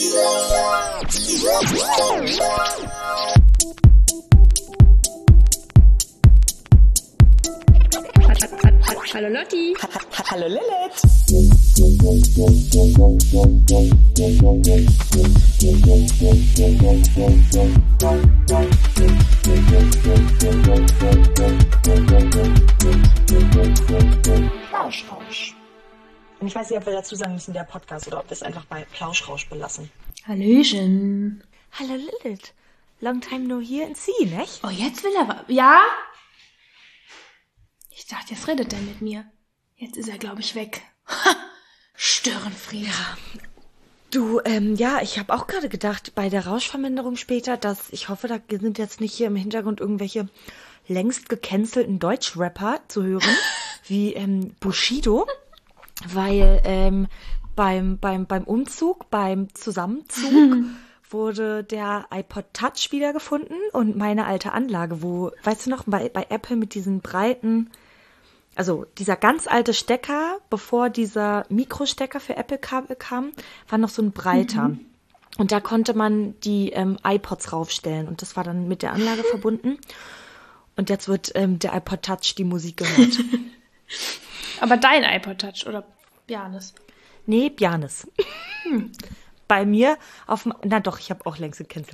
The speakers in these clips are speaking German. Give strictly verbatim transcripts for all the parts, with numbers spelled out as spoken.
Hallo Lotti. Hallo Lilith. Plauschrausch. Und ich weiß nicht, ob wir dazu sagen müssen, der Podcast, oder ob wir es einfach bei Plauschrausch belassen. Hallöchen. Hallo Lilith. Long time no here and see, nicht? Oh, jetzt will er was. Ja? Ich dachte, jetzt redet er mit mir. Jetzt ist er, glaube ich, weg. Ha! Störenfried. Ja. Du, ähm, ja, ich habe auch gerade gedacht, bei der Rauschverminderung später, dass ich hoffe, da sind jetzt nicht hier im Hintergrund irgendwelche längst gecancelten Deutschrapper zu hören, wie ähm, Bushido, weil ähm, beim, beim, beim Umzug, beim Zusammenzug wurde der iPod Touch wiedergefunden und meine alte Anlage, wo, weißt du noch, bei, bei Apple mit diesen breiten, also dieser ganz alte Stecker, bevor dieser Mikrostecker für Apple-Kabel kam, war noch so ein breiter. Mhm. Und da konnte man die ähm, iPods raufstellen und das war dann mit der Anlage verbunden. Und jetzt wird ähm, der iPod Touch die Musik gehört. Aber dein iPod Touch oder Bjarnes? Nee, Bjarnes. Hm. Bei mir auf dem, na doch, ich habe auch längst gecancelt.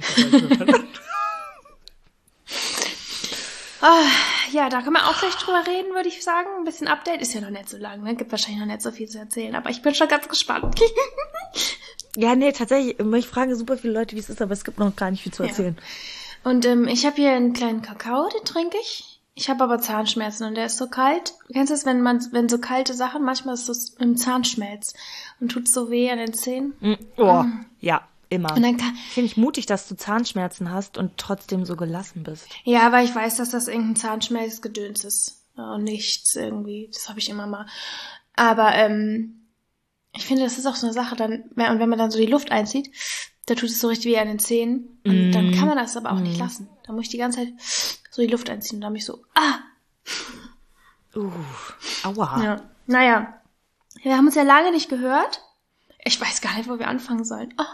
Ah, ja, da können wir auch gleich drüber reden, würde ich sagen. Ein bisschen Update ist ja noch nicht so lang, ne? Gibt wahrscheinlich noch nicht so viel zu erzählen, aber ich bin schon ganz gespannt. Ja, nee, tatsächlich, ich frage super viele Leute, wie es ist, aber es gibt noch gar nicht viel zu erzählen. Ja. Und ähm, ich habe hier einen kleinen Kakao, den trinke ich. Ich habe aber Zahnschmerzen und der ist so kalt. Kennst du das, wenn man, wenn so kalte Sachen, manchmal ist das im Zahnschmelz und tut so weh an den Zähnen? Mm, oh, mm. Ja. Immer. Und dann kann, finde ich mutig, dass du Zahnschmerzen hast und trotzdem so gelassen bist. Ja, aber ich weiß, dass das irgendein Zahnschmelzgedöns ist. Und nichts irgendwie. Das habe ich immer mal. Aber ähm, ich finde, das ist auch so eine Sache, dann, und wenn man dann so die Luft einzieht, da tut es so richtig weh an den Zähnen. Und mm. dann kann man das aber auch mm. nicht lassen. Da muss ich die ganze Zeit so die Luft einziehen und dann bin ich so, ah! Uh, aua. Ja. Naja, wir haben uns ja lange nicht gehört. Ich weiß gar nicht, wo wir anfangen sollen. Oh.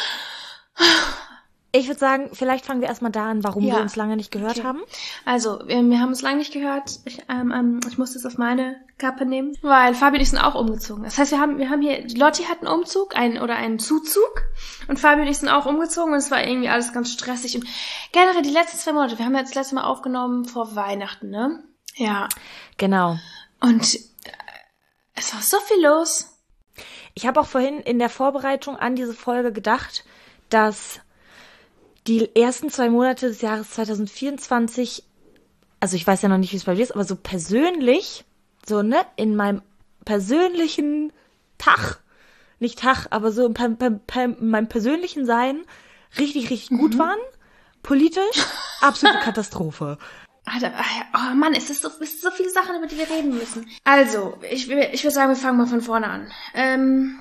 Ich würde sagen, vielleicht fangen wir erstmal da an, warum ja. wir uns lange nicht gehört okay. haben. Also, wir, wir haben uns lange nicht gehört. Ich, ähm, ähm, ich musste es auf meine Kappe nehmen, weil Fabi und ich sind auch umgezogen. Das heißt, wir haben, wir haben hier, Lotti hat einen Umzug, einen oder einen Zuzug und Fabi und ich sind auch umgezogen und es war irgendwie alles ganz stressig. Und generell die letzten zwei Monate, wir haben ja jetzt das letzte Mal aufgenommen vor Weihnachten, ne? Ja. Genau. Und äh, es war so viel los. Ich habe auch vorhin in der Vorbereitung an diese Folge gedacht, dass die ersten zwei Monate des Jahres zwanzig vierundzwanzig, also ich weiß ja noch nicht, wie es bei dir ist, aber so persönlich, so ne, in meinem persönlichen Tag, nicht Tag, aber so in, per, per, per, in meinem persönlichen Sein richtig, richtig mhm. gut waren. Politisch, absolute Katastrophe. Oh Mann, es ist so, es ist so viele Sachen, über die wir reden müssen. Also, ich, ich würde sagen, wir fangen mal von vorne an. Ähm,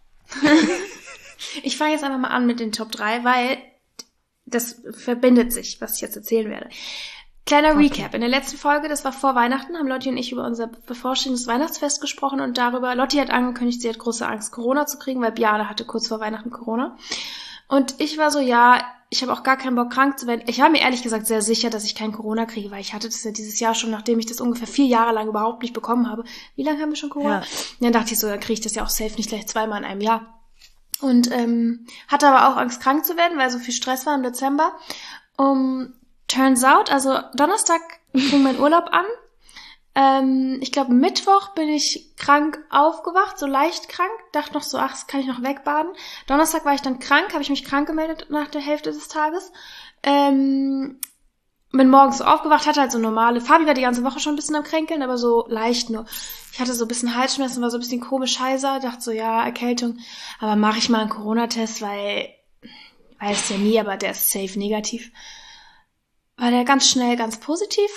ich fange jetzt einfach mal an mit den Top drei, weil das verbindet sich, was ich jetzt erzählen werde. Kleiner okay. Recap. In der letzten Folge, das war vor Weihnachten, haben Lotti und ich über unser bevorstehendes Weihnachtsfest gesprochen und darüber, Lotti hat angekündigt, sie hat große Angst, Corona zu kriegen, weil Bjarne hatte kurz vor Weihnachten Corona. Und ich war so, ja, ich habe auch gar keinen Bock, krank zu werden. Ich war mir ehrlich gesagt sehr sicher, dass ich kein Corona kriege, weil ich hatte das ja dieses Jahr schon, nachdem ich das ungefähr vier Jahre lang überhaupt nicht bekommen habe. Wie lange haben wir schon Corona? Ja. Dann dachte ich so, dann kriege ich das ja auch safe nicht gleich zweimal in einem Jahr. Und ähm, hatte aber auch Angst, krank zu werden, weil so viel Stress war im Dezember. Um, turns out, also Donnerstag fing mein Urlaub an. Ähm, ich glaube, Mittwoch bin ich krank aufgewacht, so leicht krank. Dachte noch so, ach, das kann ich noch wegbaden. Donnerstag war ich dann krank, habe ich mich krank gemeldet nach der Hälfte des Tages. Ähm, bin morgens so aufgewacht, hatte halt so normale, Fabi war die ganze Woche schon ein bisschen am Kränkeln, aber so leicht nur. Ich hatte so ein bisschen Halsschmerzen, war so ein bisschen komisch heiser, dachte so, ja, Erkältung. Aber mache ich mal einen Corona-Test, weil, weiß ja nie, aber der ist safe negativ. War der ganz schnell ganz positiv.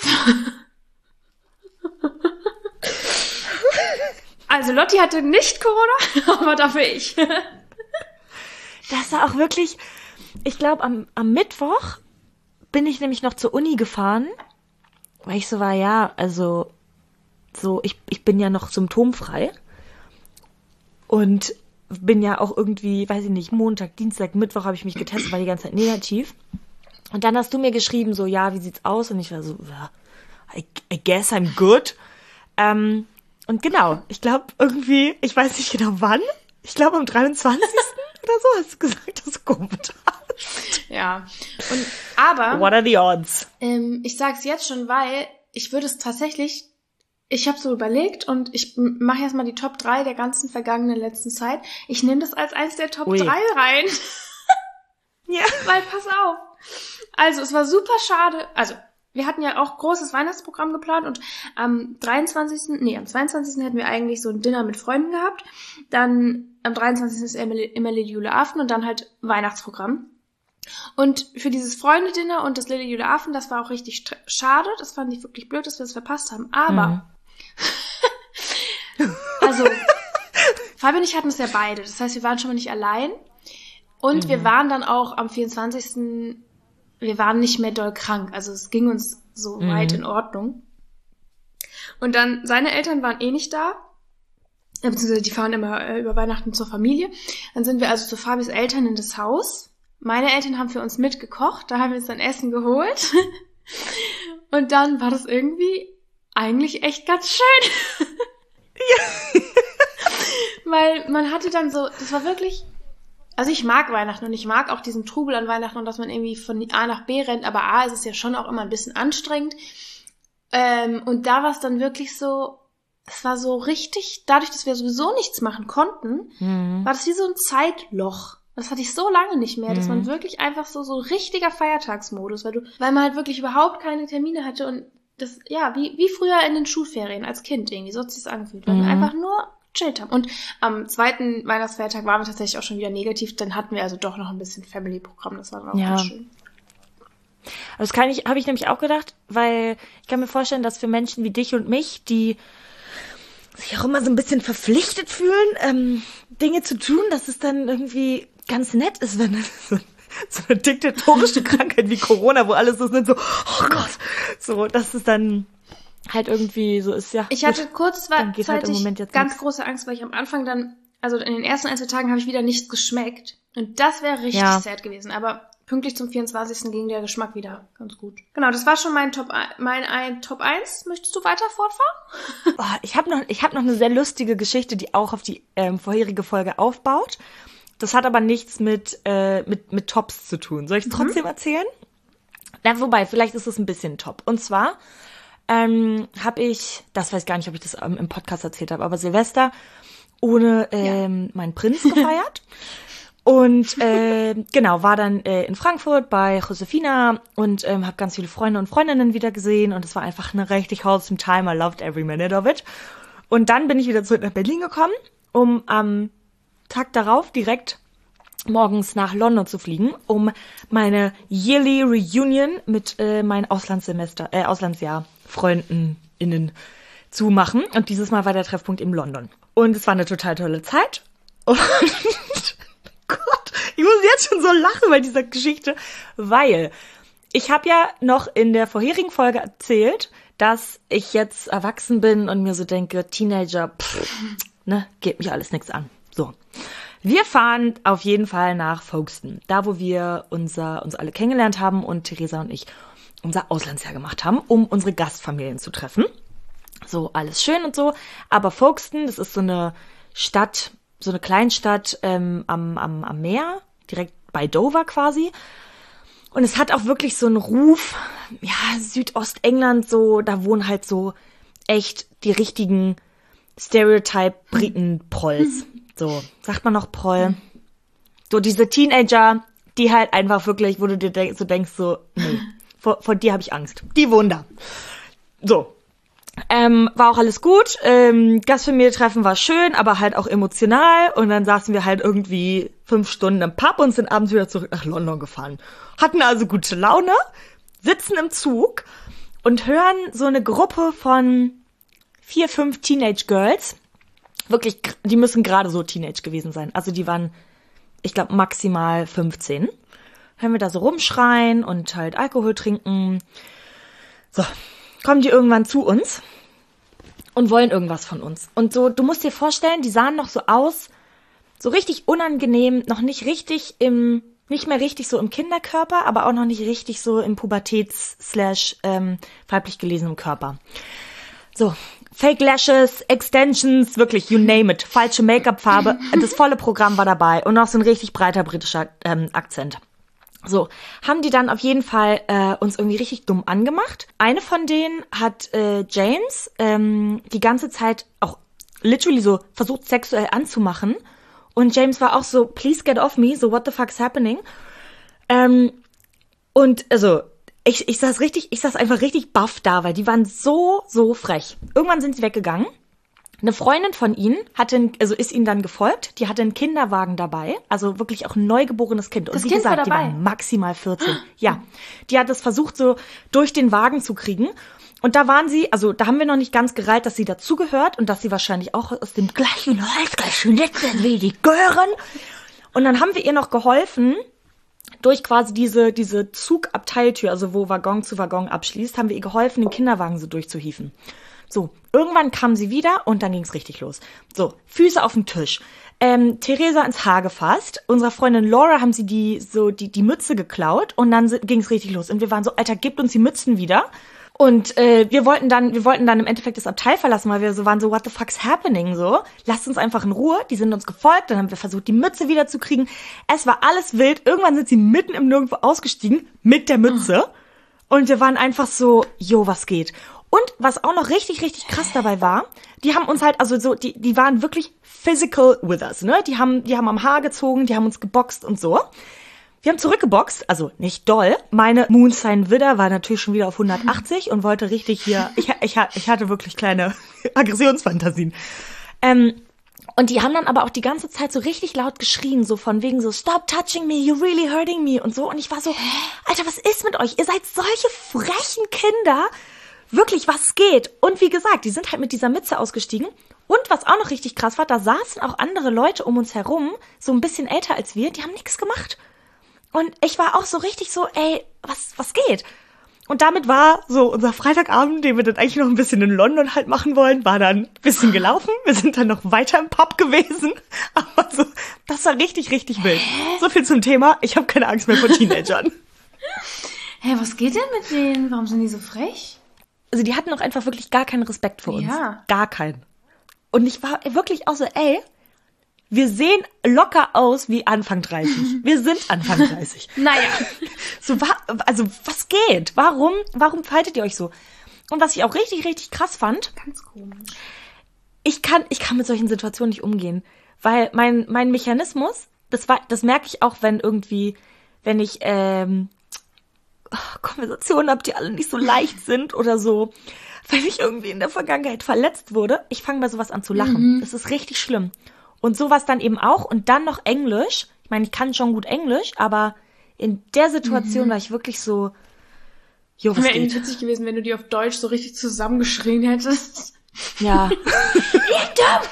Also Lotti hatte nicht Corona, aber dafür ich. Das war auch wirklich, ich glaube, am, am Mittwoch bin ich nämlich noch zur Uni gefahren, weil ich so war, ja, also so, ich, ich bin ja noch symptomfrei. Und bin ja auch irgendwie, weiß ich nicht, Montag, Dienstag, Mittwoch habe ich mich getestet, war die ganze Zeit negativ. Und dann hast du mir geschrieben, so, ja, wie sieht's aus? Und ich war so, ja, I, I guess I'm good. Ähm, und genau, ich glaube irgendwie, ich weiß nicht genau wann, ich glaube am dreiundzwanzigsten oder so hast du gesagt, dass du Covid hast. Ja, und aber... What are the odds? Ähm, ich sag's jetzt schon, weil ich würde es tatsächlich... Ich habe so überlegt und ich mache jetzt mal die Top drei der ganzen vergangenen letzten Zeit. Ich nehme das als eins der Top Ui. drei rein. Ja. Weil, pass auf. Also, es war super schade. Also, wir hatten ja auch großes Weihnachtsprogramm geplant und am dreiundzwanzigsten Nee, am zweiundzwanzigsten hätten wir eigentlich so ein Dinner mit Freunden gehabt. Dann am dreiundzwanzigsten ist immer, immer Lilly Jule Affen und dann halt Weihnachtsprogramm. Und für dieses Freunde-Dinner und das Lilly Jule Affen, das war auch richtig st- schade. Das fand ich wirklich blöd, dass wir das verpasst haben. Aber... Mhm. Also, Fabi und ich hatten es ja beide. Das heißt, wir waren schon mal nicht allein. Und mhm. wir waren dann auch am vierundzwanzigsten Wir waren nicht mehr doll krank. Also es ging uns so mhm. weit in Ordnung. Und dann, seine Eltern waren eh nicht da. Beziehungsweise die fahren immer äh, über Weihnachten zur Familie. Dann sind wir also zu Fabis Eltern in das Haus. Meine Eltern haben für uns mitgekocht. Da haben wir uns dann Essen geholt. Und dann war das irgendwie... eigentlich echt ganz schön. Ja. Weil man hatte dann so, das war wirklich, also ich mag Weihnachten und ich mag auch diesen Trubel an Weihnachten und dass man irgendwie von A nach B rennt, aber A ist es ja schon auch immer ein bisschen anstrengend. Ähm, und da war es dann wirklich so, es war so richtig, dadurch, dass wir sowieso nichts machen konnten, mhm. war das wie so ein Zeitloch. Das hatte ich so lange nicht mehr, dass man wirklich einfach so, so richtiger Feiertagsmodus, weil du, weil man halt wirklich überhaupt keine Termine hatte und das, ja, wie, wie früher in den Schulferien als Kind irgendwie, so hat sich's angefühlt, weil mhm. wir einfach nur gechillt haben. Und am zweiten Weihnachtsfeiertag waren wir tatsächlich auch schon wieder negativ, dann hatten wir also doch noch ein bisschen Family-Programm, das war dann auch ja. ganz schön. Das kann ich, habe ich nämlich auch gedacht, weil ich kann mir vorstellen, dass für Menschen wie dich und mich, die sich auch immer so ein bisschen verpflichtet fühlen, ähm, Dinge zu tun, dass es dann irgendwie ganz nett ist, wenn es so so eine diktatorische Krankheit wie Corona, wo alles so sind, so, oh Gott, so, dass es dann halt irgendwie so ist, ja. Ich hatte gut, kurzzeitig halt im Moment jetzt ganz nichts. große Angst, weil ich am Anfang dann, also in den ersten ein, zwei Tagen habe ich wieder nichts geschmeckt. Und das wäre richtig ja. sad gewesen. Aber pünktlich zum vierundzwanzigsten ging der Geschmack wieder ganz gut. Genau, das war schon mein Top, mein ein Top eins. Möchtest du weiter fortfahren? Oh, ich habe noch, ich hab noch eine sehr lustige Geschichte, die auch auf die ähm, vorherige Folge aufbaut. Das hat aber nichts mit, äh, mit, mit Tops zu tun. Soll ich es trotzdem mhm. erzählen? Na, wobei, vielleicht ist es ein bisschen Top. Und zwar ähm, habe ich, das weiß ich gar nicht, ob ich das ähm, im Podcast erzählt habe, aber Silvester ohne ähm, ja. meinen Prinz gefeiert. Und äh, genau, war dann äh, in Frankfurt bei Josefina und ähm, habe ganz viele Freunde und Freundinnen wieder gesehen. Und es war einfach eine richtig wholesome time. I loved every minute of it. Und dann bin ich wieder zurück nach Berlin gekommen, um am ähm, Tag darauf direkt morgens nach London zu fliegen, um meine yearly Reunion mit äh, meinen Auslandssemester, äh, Auslandsjahr FreundInnen zu machen. Und dieses Mal war der Treffpunkt in London. Und es war eine total tolle Zeit. Und Gott, ich muss jetzt schon so lachen bei dieser Geschichte, weil ich habe ja noch in der vorherigen Folge erzählt, dass ich jetzt erwachsen bin und mir so denke, Teenager, pff, ne, geht mich alles nichts an. So, wir fahren auf jeden Fall nach Folkestone, da wo wir unser, uns alle kennengelernt haben und Theresa und ich unser Auslandsjahr gemacht haben, um unsere Gastfamilien zu treffen. So, alles schön und so, aber Folkestone, das ist so eine Stadt, so eine Kleinstadt ähm, am, am, am Meer, direkt bei Dover quasi. Und es hat auch wirklich so einen Ruf, ja, Südostengland, so, da wohnen halt so echt die richtigen Stereotype-Briten-Prolls. So, sagt man noch Proll? So diese Teenager, die halt einfach wirklich, wo du dir denk, so denkst, so, nee, vor, vor dir habe ich Angst. Die wohnen da. So. Ähm, war auch alles gut. Ähm, Gastfamilientreffen war schön, aber halt auch emotional. Und dann saßen wir halt irgendwie fünf Stunden im Pub und sind abends wieder zurück nach London gefahren. Hatten also gute Laune, sitzen im Zug und hören so eine Gruppe von vier, fünf Teenage Girls. Wirklich, die müssen gerade so Teenage gewesen sein. Also die waren, ich glaube, maximal fünfzehn. Hören wir da so rumschreien und halt Alkohol trinken. So, kommen die irgendwann zu uns und wollen irgendwas von uns. Und so, du musst dir vorstellen, die sahen noch so aus, so richtig unangenehm, noch nicht richtig im, nicht mehr richtig so im Kinderkörper, aber auch noch nicht richtig so im Pubertäts- slash ähm, weiblich gelesenem Körper. So, Fake Lashes, Extensions, wirklich, you name it. Falsche Make-up-Farbe, das volle Programm war dabei und noch so ein richtig breiter britischer ähm, Akzent. So, haben die dann auf jeden Fall äh, uns irgendwie richtig dumm angemacht. Eine von denen hat äh, James ähm, die ganze Zeit auch literally so versucht, sexuell anzumachen. Und James war auch so, please get off me, so what the fuck's happening? Ähm, und also, ich, ich saß richtig, ich saß einfach richtig baff da, weil die waren so, so frech. Irgendwann sind sie weggegangen. Eine Freundin von ihnen hatte, also ist ihnen dann gefolgt, die hatte einen Kinderwagen dabei, also wirklich auch ein neugeborenes Kind. Und das wie Kind gesagt, war die dabei. waren maximal vierzehn. Ja, die hat es versucht, so durch den Wagen zu kriegen. Und da waren sie, also da haben wir noch nicht ganz gereilt, dass sie dazugehört und dass sie wahrscheinlich auch aus dem gleichen Holz geschnitzt sind wie die Gören. Und dann haben wir ihr noch geholfen, durch quasi diese diese Zugabteiltür, also wo Waggon zu Waggon abschließt, haben wir ihr geholfen, den Kinderwagen so durchzuhieven. So, irgendwann kam sie wieder und dann ging's richtig los. So, Füße auf den Tisch. Ähm, Theresa ins Haar gefasst. Unserer Freundin Laura haben sie die so die die Mütze geklaut und dann ging's richtig los. Und wir waren so, Alter, gebt uns die Mützen wieder. Und äh, wir wollten dann, wir wollten dann im Endeffekt das Abteil verlassen, weil wir so waren so, what the fuck's happening, so. Lasst uns einfach in Ruhe. Die sind uns gefolgt, dann haben wir versucht, die Mütze wieder zu kriegen. Es war alles wild. Irgendwann sind sie mitten im Nirgendwo ausgestiegen mit der Mütze. Und wir waren einfach so, jo, was geht? Und was auch noch richtig, richtig krass dabei war, die haben uns halt, also so, die, die waren wirklich physical with us, ne? Die haben, die haben am Haar gezogen, die haben uns geboxt und so. Wir haben zurückgeboxt, also nicht doll. Meine Moonsign Widder war natürlich schon wieder auf hundertachtzig und wollte richtig hier, ich, ich, ich hatte wirklich kleine Aggressionsfantasien. Ähm, und die haben dann aber auch die ganze Zeit so richtig laut geschrien, so von wegen so, stop touching me, you're really hurting me und so. Und ich war so, Alter, was ist mit euch? Ihr seid solche frechen Kinder. Wirklich, was geht? Und wie gesagt, die sind halt mit dieser Mütze ausgestiegen. Und was auch noch richtig krass war, da saßen auch andere Leute um uns herum, so ein bisschen älter als wir, die haben nichts gemacht. Und ich war auch so richtig so, ey, was was geht? Und damit war so unser Freitagabend, den wir dann eigentlich noch ein bisschen in London halt machen wollen, war dann ein bisschen gelaufen. Wir sind dann noch weiter im Pub gewesen. Aber so, das war richtig, richtig wild. So viel zum Thema, ich habe keine Angst mehr vor Teenagern. Hä, hey, was geht denn mit denen? Warum sind die so frech? Also die hatten auch einfach wirklich gar keinen Respekt vor uns. Ja. Gar keinen. Und ich war wirklich auch so, ey, wir sehen locker aus wie Anfang dreißig. Wir sind Anfang dreißig. Naja. So, also, was geht? Warum, warum verhaltet ihr euch so? Und was ich auch richtig, richtig krass fand. Ganz komisch. Ich kann, ich kann mit solchen Situationen nicht umgehen. Weil mein, mein Mechanismus, das war, das merke ich auch, wenn irgendwie, wenn ich, ähm, Konversationen habe, die alle nicht so leicht sind oder so, weil ich irgendwie in der Vergangenheit verletzt wurde. Ich fange bei sowas an zu lachen. Mhm. Das ist richtig schlimm. Und sowas dann eben auch. Und dann noch Englisch. Ich meine, ich kann schon gut Englisch, aber in der Situation mhm. war ich wirklich so, jo, was wäre geht? Wäre witzig gewesen, wenn du die auf Deutsch so richtig zusammengeschrien hättest. Ja. Ihr dummen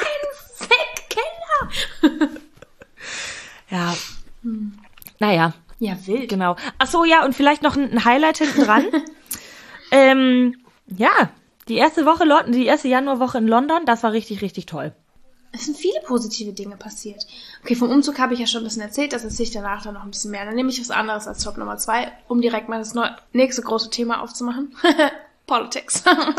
kleinen Fettkinder! Ja. Hm. Naja. Ja, wild. Genau. Ach so, ja, und vielleicht noch ein Highlight hinten dran. ähm, ja, die erste Woche, die erste Januarwoche in London, das war richtig, richtig toll. Es sind viele positive Dinge passiert. Okay, vom Umzug habe ich ja schon ein bisschen erzählt, das erzähle ich danach dann noch ein bisschen mehr. Dann nehme ich was anderes als Top Nummer zwei, um direkt mal das nächste große Thema aufzumachen. Politics.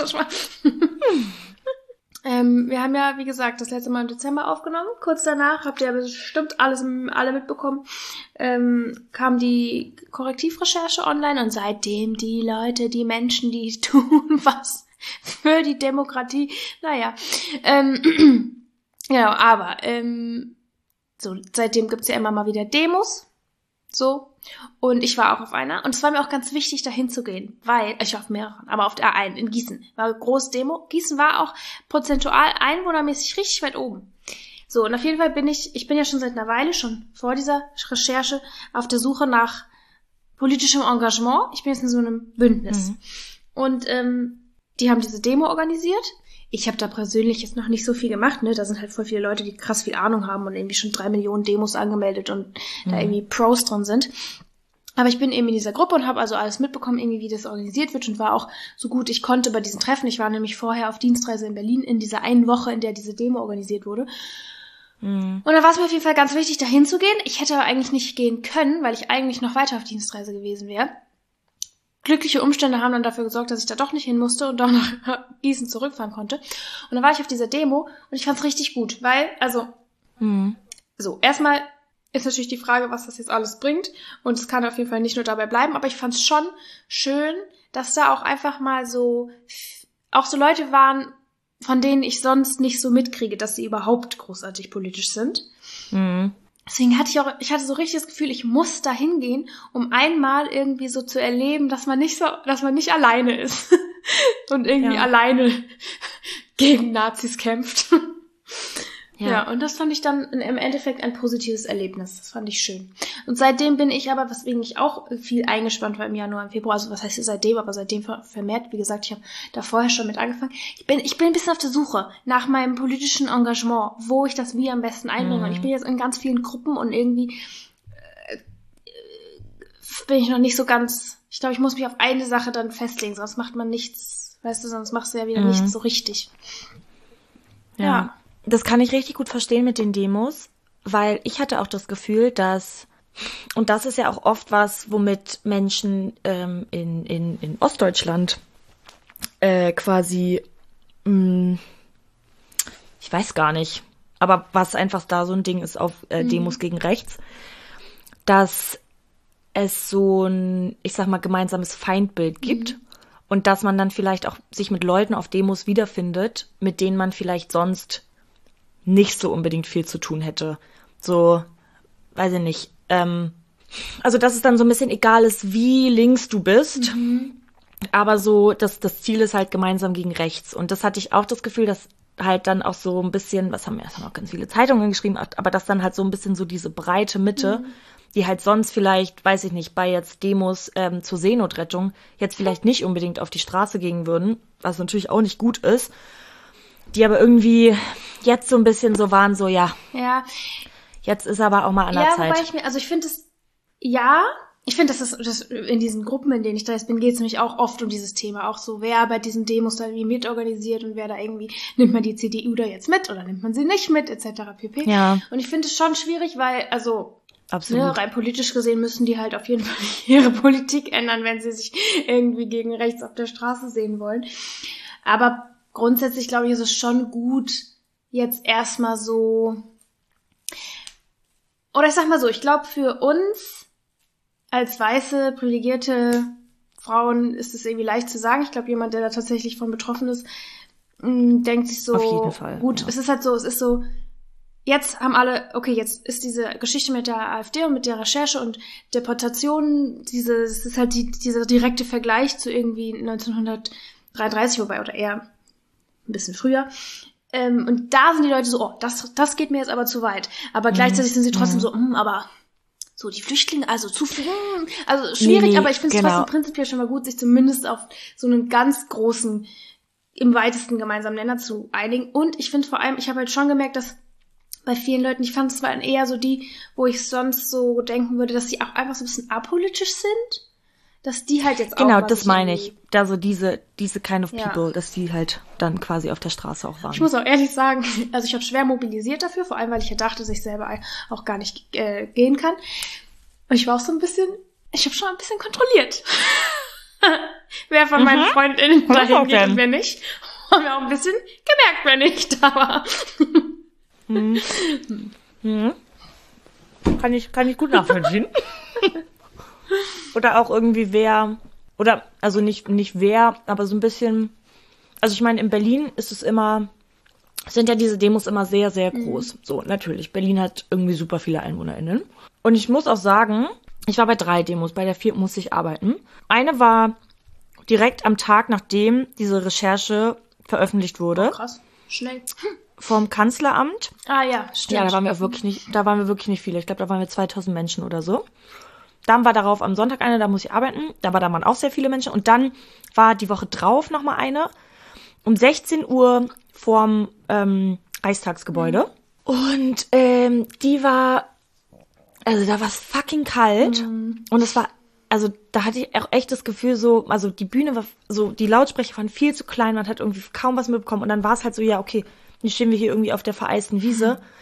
ähm, wir haben ja, wie gesagt, das letzte Mal im Dezember aufgenommen. Kurz danach, habt ihr ja bestimmt alles alle mitbekommen, ähm, kam die Korrektivrecherche online und seitdem die Leute, die Menschen, die tun was für die Demokratie. Naja, ähm, genau, aber ähm, so seitdem gibt's ja immer mal wieder Demos, so, und ich war auch auf einer und es war mir auch ganz wichtig, da hinzugehen, weil, ich war auf mehreren, aber auf der einen in Gießen, war eine große Demo. Gießen war auch prozentual einwohnermäßig richtig weit oben. So, und auf jeden Fall bin ich, ich bin ja schon seit einer Weile, schon vor dieser Recherche, auf der Suche nach politischem Engagement. Ich bin jetzt in so einem Bündnis. Mhm. Und ähm, die haben diese Demo organisiert. Ich habe da persönlich jetzt noch nicht so viel gemacht, ne? Da sind halt voll viele Leute, die krass viel Ahnung haben und irgendwie schon drei Millionen Demos angemeldet und mhm. da irgendwie Pros drin sind. Aber ich bin eben in dieser Gruppe und habe also alles mitbekommen, irgendwie wie das organisiert wird und war auch so gut ich konnte bei diesen Treffen. Ich war nämlich vorher auf Dienstreise in Berlin in dieser einen Woche, in der diese Demo organisiert wurde. Mhm. Und dann war es mir auf jeden Fall ganz wichtig, da hinzugehen. Ich hätte aber eigentlich nicht gehen können, weil ich eigentlich noch weiter auf Dienstreise gewesen wäre. Glückliche Umstände haben dann dafür gesorgt, dass ich da doch nicht hin musste und doch nach Gießen zurückfahren konnte. Und dann war ich auf dieser Demo und ich fand's richtig gut, weil, also, mhm. so, erstmal ist natürlich die Frage, was das jetzt alles bringt. Und es kann auf jeden Fall nicht nur dabei bleiben, aber ich fand's schon schön, dass da auch einfach mal so, auch so Leute waren, von denen ich sonst nicht so mitkriege, dass sie überhaupt großartig politisch sind. Mhm. Deswegen hatte ich auch, ich hatte so richtig das Gefühl, ich muss da hingehen, um einmal irgendwie so zu erleben, dass man nicht so, dass man nicht alleine ist und irgendwie ja. alleine gegen Nazis kämpft. Ja. ja, und das fand ich dann im Endeffekt ein positives Erlebnis. Das fand ich schön. Und seitdem bin ich aber, weswegen ich auch viel eingespannt war im Januar, im Februar, also was heißt seitdem, aber seitdem vermehrt, wie gesagt, ich habe da vorher schon mit angefangen. Ich bin, ich bin ein bisschen auf der Suche nach meinem politischen Engagement, wo ich das wie am besten einbringe. Mhm. Und ich bin jetzt in ganz vielen Gruppen und irgendwie äh, bin ich noch nicht so ganz, ich glaube, ich muss mich auf eine Sache dann festlegen, sonst macht man nichts, weißt du, sonst machst du ja wieder mhm. nichts so richtig. Ja. ja. Das kann ich richtig gut verstehen mit den Demos, weil ich hatte auch das Gefühl, dass, und das ist ja auch oft was, womit Menschen ähm, in, in, in Ostdeutschland äh, quasi, mh, ich weiß gar nicht, aber was einfach da so ein Ding ist auf äh, Demos mhm. gegen rechts, dass es so ein, ich sag mal, gemeinsames Feindbild gibt. Mhm. Und dass man dann vielleicht auch sich mit Leuten auf Demos wiederfindet, mit denen man vielleicht sonst nicht so unbedingt viel zu tun hätte. So, weiß ich nicht. Ähm, also, dass es dann so ein bisschen egal ist, wie links du bist. Mhm. Aber so, das, das Ziel ist halt gemeinsam gegen rechts. Und das hatte ich auch das Gefühl, dass halt dann auch so ein bisschen, was haben wir, das haben auch ganz viele Zeitungen geschrieben, aber dass dann halt so ein bisschen so diese breite Mitte, mhm. die halt sonst vielleicht, weiß ich nicht, bei jetzt Demos ähm, zur Seenotrettung jetzt vielleicht nicht unbedingt auf die Straße gehen würden, was natürlich auch nicht gut ist, die aber irgendwie jetzt so ein bisschen so waren, so ja, ja. jetzt ist aber auch mal an der ja, Zeit. Wobei ich mir, also ich finde es, ja, ich finde, dass das, das in diesen Gruppen, in denen ich da jetzt bin, geht es nämlich auch oft um dieses Thema, auch so, wer bei diesen Demos da irgendwie mitorganisiert und wer da irgendwie, nimmt man die C D U da jetzt mit oder nimmt man sie nicht mit, et cetera pp. Ja. Und ich finde es schon schwierig, weil, also, absolut. Ne, rein politisch gesehen müssen die halt auf jeden Fall ihre Politik ändern, wenn sie sich irgendwie gegen rechts auf der Straße sehen wollen. Aber grundsätzlich, glaube ich, ist es schon gut, jetzt erstmal so, oder ich sag mal so, ich glaube, für uns als weiße, privilegierte Frauen ist es irgendwie leicht zu sagen. Ich glaube, jemand, der da tatsächlich von betroffen ist, mh, denkt sich so, auf jeden Fall, gut, ja. Es ist halt so, es ist so, jetzt haben alle, okay, jetzt ist diese Geschichte mit der AfD und mit der Recherche und Deportation, diese, es ist halt die, dieser direkte Vergleich zu irgendwie neunzehnhundertdreiunddreißig, wobei, oder eher ein bisschen früher. Ähm, und da sind die Leute so, oh, das, das geht mir jetzt aber zu weit. Aber mhm. gleichzeitig sind sie trotzdem mhm. so, hm, aber so die Flüchtlinge, also zu viel, hm, also schwierig, nee, nee, aber ich finde es genau. trotzdem prinzipiell schon mal gut, sich zumindest auf so einen ganz großen, im weitesten gemeinsamen Nenner zu einigen. Und ich finde vor allem, ich habe halt schon gemerkt, dass bei vielen Leuten, ich fand es waren eher so die, wo ich sonst so denken würde, dass die auch einfach so ein bisschen apolitisch sind. Dass die halt jetzt auch genau, das meine ich. Da so diese, diese kind of people, ja. dass die halt dann quasi auf der Straße auch waren. Ich muss auch ehrlich sagen, also ich habe schwer mobilisiert dafür, vor allem, weil ich ja dachte, dass ich selber auch gar nicht äh, gehen kann. Und ich war auch so ein bisschen, ich habe schon ein bisschen kontrolliert. Wer von mhm. meinen FreundInnen dahin geht und wer nicht. Haben wir auch ein bisschen gemerkt, wenn ich da war. mhm. Mhm. Kann ich, kann ich gut nachvollziehen. Oder auch irgendwie wer, oder, also nicht, nicht wer, aber so ein bisschen, also ich meine, in Berlin ist es immer, sind ja diese Demos immer sehr, sehr groß. Mhm. So, natürlich, Berlin hat irgendwie super viele EinwohnerInnen. Und ich muss auch sagen, ich war bei drei Demos, bei der vierten musste ich arbeiten. Eine war direkt am Tag, nachdem diese Recherche veröffentlicht wurde. Oh, krass, schnell. Vom Kanzleramt. Ah ja, stimmt. Ja, da waren wir auch wirklich nicht, da waren wir wirklich nicht viele. Ich glaube, da waren wir zweitausend Menschen oder so. Dann war darauf am Sonntag eine, da muss ich arbeiten. Da war da waren auch sehr viele Menschen. Und dann war die Woche drauf nochmal eine. Um sechzehn Uhr vorm ähm, Reichstagsgebäude. Mhm. Und ähm, die war, also da war es fucking kalt. Mhm. Und es war, also da hatte ich auch echt das Gefühl so, also die Bühne war so, die Lautsprecher waren viel zu klein. Man hat irgendwie kaum was mitbekommen. Und dann war es halt so, ja okay, dann stehen wir hier irgendwie auf der vereisten Wiese.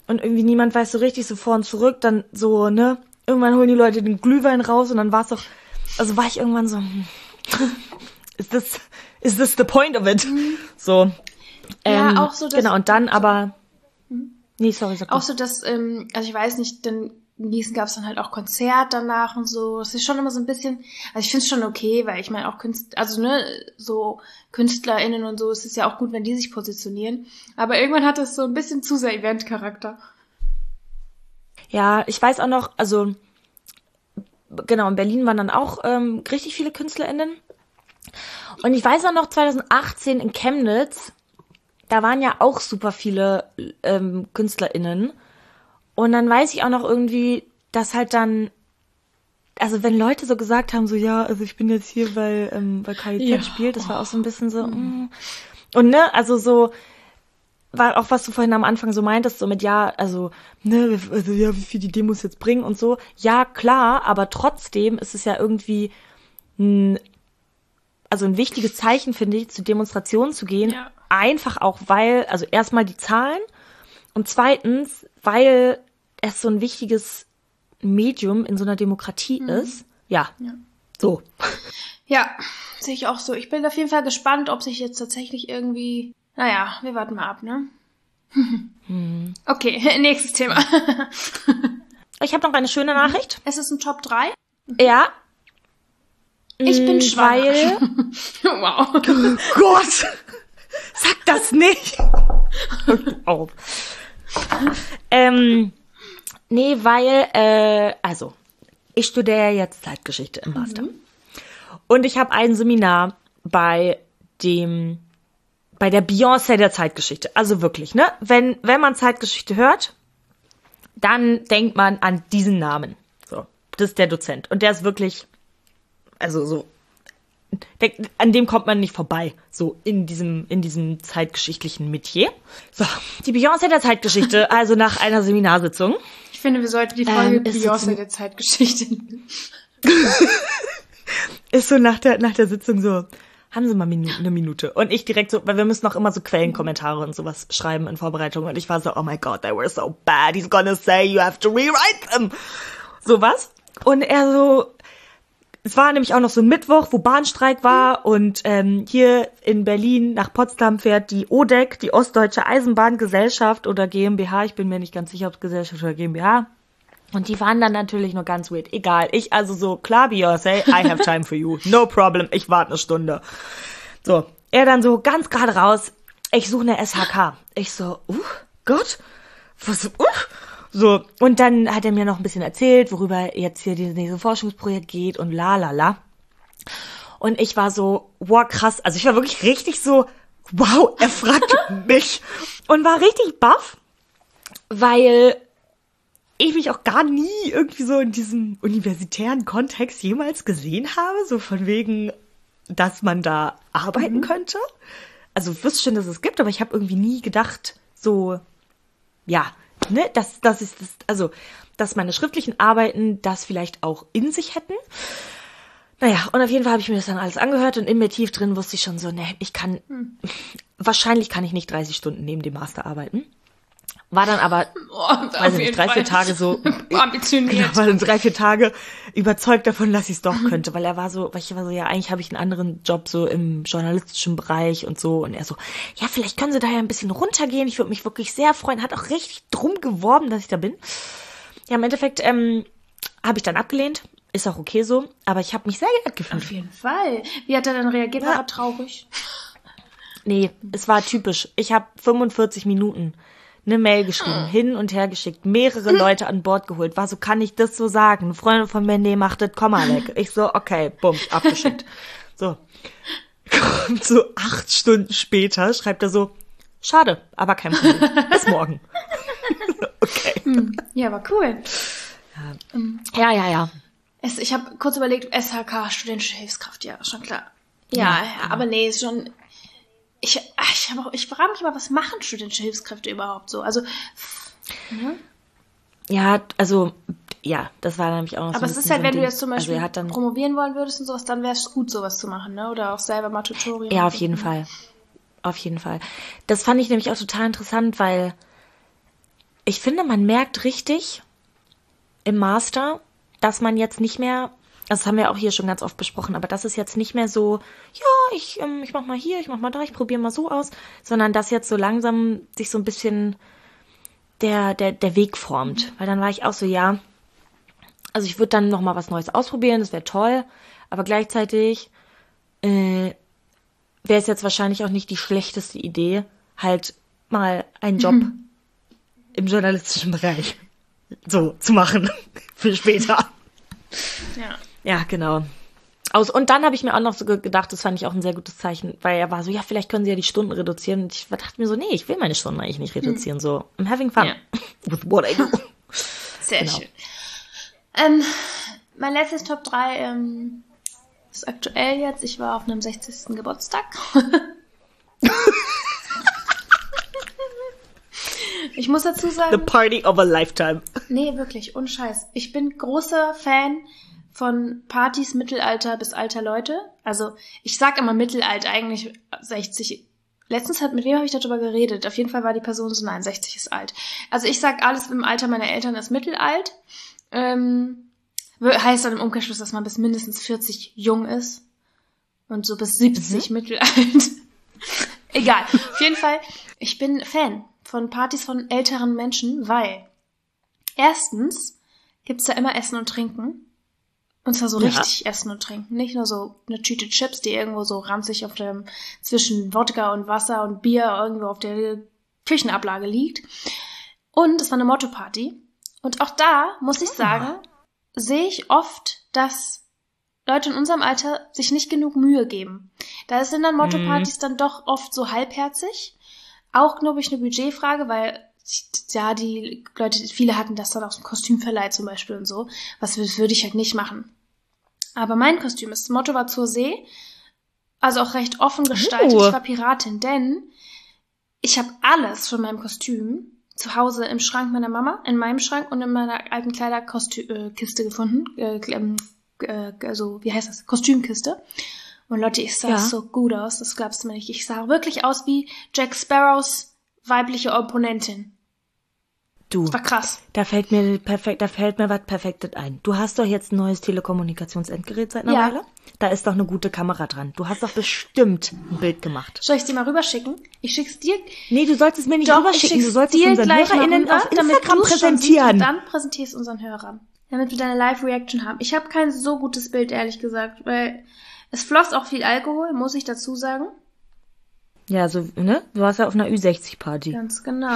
und irgendwie niemand weiß so richtig, so vor und zurück, dann so, ne, irgendwann holen die Leute den Glühwein raus und dann war es doch, also war ich irgendwann so, hm, is this, is this the point of it? Mhm. So, ähm, ja, auch so, dass, genau, und dann aber, mhm. nee, sorry, sag auch so, dass, ähm, also ich weiß nicht, dann in Gießen gab es dann halt auch Konzert danach und so. Es ist schon immer so ein bisschen, also ich finde es schon okay, weil ich meine auch Künstler, also ne, so KünstlerInnen und so, es ist ja auch gut, wenn die sich positionieren. Aber irgendwann hat es so ein bisschen zu sehr Event-Charakter. Ja, ich weiß auch noch, also genau, in Berlin waren dann auch ähm, richtig viele KünstlerInnen. Und ich weiß auch noch, zwanzig achtzehn in Chemnitz, da waren ja auch super viele ähm, KünstlerInnen. Und dann weiß ich auch noch irgendwie, dass halt dann, also wenn Leute so gesagt haben, so ja, also ich bin jetzt hier, weil, ähm, weil K I Z ja. spielt, das war auch so ein bisschen so, mm. Und ne, also so, war auch, was du vorhin am Anfang so meintest, so mit ja, also, ne, also ja, wie viel die Demos jetzt bringen und so. Ja, klar, aber trotzdem ist es ja irgendwie ein, also ein wichtiges Zeichen, finde ich, zu Demonstrationen zu gehen. Ja. Einfach auch, weil, also erstmal die Zahlen und zweitens, weil es so ein wichtiges Medium in so einer Demokratie mhm. ist. Ja, ja, so. Ja, sehe ich auch so. Ich bin auf jeden Fall gespannt, ob sich jetzt tatsächlich irgendwie, naja, wir warten mal ab, ne? Hm. Okay, nächstes Thema. Ich habe noch eine schöne Nachricht. Es ist ein Top drei. Ja. Ich bin schwanger. Weil... wow. Oh Gott! Sag das nicht! Auf. ähm, nee, weil, äh, also, ich studiere jetzt Zeitgeschichte im Master. Mhm. Und ich habe ein Seminar bei dem, bei der Beyoncé der Zeitgeschichte. Also wirklich, ne? Wenn, wenn man Zeitgeschichte hört, dann denkt man an diesen Namen. So, das ist der Dozent. Und der ist wirklich, also so, der, an dem kommt man nicht vorbei, so in diesem, in diesem zeitgeschichtlichen Metier. So, die Beyoncé der Zeitgeschichte, also nach einer Seminarsitzung. Ich finde, wir sollten die Folge ähm, Beyoncé der Zeitgeschichte ist so nach der, nach der Sitzung so, haben Sie mal Minu- eine Minute? Und ich direkt so, weil wir müssen auch immer so Quellenkommentare und sowas schreiben in Vorbereitung. Und ich war so, oh my God, they were so bad. He's gonna say you have to rewrite them. Sowas. Und er so, es war nämlich auch noch so ein Mittwoch, wo Bahnstreik war. Und ähm, hier in Berlin nach Potsdam fährt die O D E C, die Ostdeutsche Eisenbahngesellschaft oder GmbH. Ich bin mir nicht ganz sicher, ob es Gesellschaft oder GmbH. Und die waren dann natürlich nur ganz weird. Egal, ich also so, klar, Beyoncé, I have time for you. No problem, ich warte eine Stunde. So, er dann so ganz gerade raus, ich suche eine S H K. Ich so, uh, Gott, was, uh. So, und dann hat er mir noch ein bisschen erzählt, worüber jetzt hier dieses nächste Forschungsprojekt geht und la la la. Und ich war so, wow, krass. Also ich war wirklich richtig so, wow, er fragt mich. Und war richtig baff, weil ich mich auch gar nie irgendwie so in diesem universitären Kontext jemals gesehen habe, so von wegen, dass man da arbeiten mhm. könnte. Also ich wüsste schon, dass es gibt, aber ich habe irgendwie nie gedacht, so, ja, ne, dass, dass ist das, also, dass meine schriftlichen Arbeiten das vielleicht auch in sich hätten. Naja, und auf jeden Fall habe ich mir das dann alles angehört und in mir tief drin wusste ich schon so, ne, ich kann, hm. wahrscheinlich kann ich nicht dreißig Stunden neben dem Master arbeiten. War dann aber, oh, weiß ich nicht, drei, vier Tage so, ambitioniert. Genau, war dann drei, vier Tage überzeugt davon, dass ich es doch könnte, weil er war so, weil ich war so, ja, eigentlich habe ich einen anderen Job so im journalistischen Bereich und so und er so, ja, vielleicht können Sie da ja ein bisschen runtergehen, ich würde mich wirklich sehr freuen, hat auch richtig drum geworben, dass ich da bin. Ja, im Endeffekt ähm, habe ich dann abgelehnt, ist auch okay so, aber ich habe mich sehr geehrt gefühlt. Auf jeden Fall. Wie hat er dann reagiert? War er traurig? Nee, es war typisch. Ich habe fünfundvierzig Minuten eine Mail geschrieben, hin und her geschickt, mehrere Leute an Bord geholt. War so, kann ich das so sagen? Eine Freundin von mir, nee, macht das Komma weg. Ich so, okay, bumm, abgeschickt. So. Und so acht Stunden später schreibt er so, schade, aber kein Problem. Bis morgen. Okay. Ja, war cool. Ja, ja, ja. Es, ich habe kurz überlegt, S H K, studentische Hilfskraft, ja, schon klar. Ja, ja, ja, aber nee, ist schon... Ich, ich, hab auch, ich frage mich mal, was machen studentische Hilfskräfte überhaupt so? Also, ne? Ja, also, ja, das war nämlich auch noch aber so. Aber es ist halt, wenn Ding. du jetzt zum Beispiel also dann, promovieren wollen würdest und sowas, dann wäre es gut, sowas zu machen, ne? Oder auch selber mal Tutorien. Ja, auf jeden Fall. Auf jeden Fall. Das fand ich nämlich auch total interessant, weil ich finde, man merkt richtig im Master, dass man jetzt nicht mehr, das haben wir auch hier schon ganz oft besprochen, aber das ist jetzt nicht mehr so, ja, ich, ähm, ich mach mal hier, ich mach mal da, ich probiere mal so aus, sondern dass jetzt so langsam sich so ein bisschen der, der, der Weg formt. Mhm. Weil dann war ich auch so, ja, also ich würde dann noch mal was Neues ausprobieren, das wäre toll, aber gleichzeitig äh, wäre es jetzt wahrscheinlich auch nicht die schlechteste Idee, halt mal einen Job mhm. im journalistischen Bereich so zu machen für später. Ja. Ja, genau. Aus, und dann habe ich mir auch noch so gedacht, das fand ich auch ein sehr gutes Zeichen, weil er war so, ja, vielleicht können sie ja die Stunden reduzieren. Und ich dachte mir so, nee, ich will meine Stunden eigentlich nicht reduzieren. Mhm. So, I'm having fun ja. with what I do. Sehr genau. schön. Ähm, mein letztes Top drei ähm, ist aktuell jetzt. Ich war auf einem sechzigsten Geburtstag. Ich muss dazu sagen... The party of a lifetime. Nee, wirklich, unscheiß. Ich bin großer Fan von Partys Mittelalter bis alter Leute. Also, ich sag immer Mittelalter, eigentlich sechzig. Letztens hat, mit wem habe ich darüber geredet? Auf jeden Fall war die Person so, nein, sechzig ist alt. Also ich sag, alles im Alter meiner Eltern ist mittelalt. Ähm, heißt dann im Umkehrschluss, dass man bis mindestens vierzig jung ist. Und so bis siebzig mhm. mittelalt. Egal. Auf jeden Fall, ich bin Fan von Partys von älteren Menschen, weil erstens gibt's da immer Essen und Trinken. Und zwar so ja. richtig Essen und Trinken. Nicht nur so eine Tüte Chips, die irgendwo so ranzig auf dem, zwischen Wodka und Wasser und Bier irgendwo auf der Küchenablage liegt. Und es war eine Motto-Party. Und auch da, muss ich sagen, sehe ich oft, dass Leute in unserem Alter sich nicht genug Mühe geben. Da sind dann Motto-Partys mhm. dann doch oft so halbherzig. Auch, glaube ich, eine Budgetfrage, weil ja, die Leute, viele hatten das dann auch so ein Kostümverleih zum Beispiel und so. Was würde ich halt nicht machen. Aber mein Kostüm ist, das Motto war zur See, also auch recht offen gestaltet. Oh. Ich war Piratin, denn ich habe alles von meinem Kostüm zu Hause im Schrank meiner Mama, in meinem Schrank und in meiner alten Kleiderkiste gefunden. Äh, äh, also, wie heißt das? Kostümkiste. Und Leute, ich sah ja. so gut aus, das glaubst du mir nicht. Ich sah wirklich aus wie Jack Sparrows weibliche Opponentin. Du, das war krass. Da fällt mir perfekt, da fällt mir was Perfektes ein. Du hast doch jetzt ein neues Telekommunikationsendgerät seit einer ja. Weile. Da ist doch eine gute Kamera dran. Du hast doch bestimmt ein Bild gemacht. Soll ich dir mal rüberschicken? Ich schick's dir. Nee, du sollst es mir nicht doch, rüberschicken. Du sollst es unseren HörerInnen auf Instagram präsentieren. Und dann präsentierst du unseren Hörern. Damit wir deine Live-Reaction haben. Ich habe kein so gutes Bild, ehrlich gesagt, weil es floss auch viel Alkohol, muss ich dazu sagen. Ja, so, ne? Du warst ja auf einer Ü sechzig Party. Ganz genau.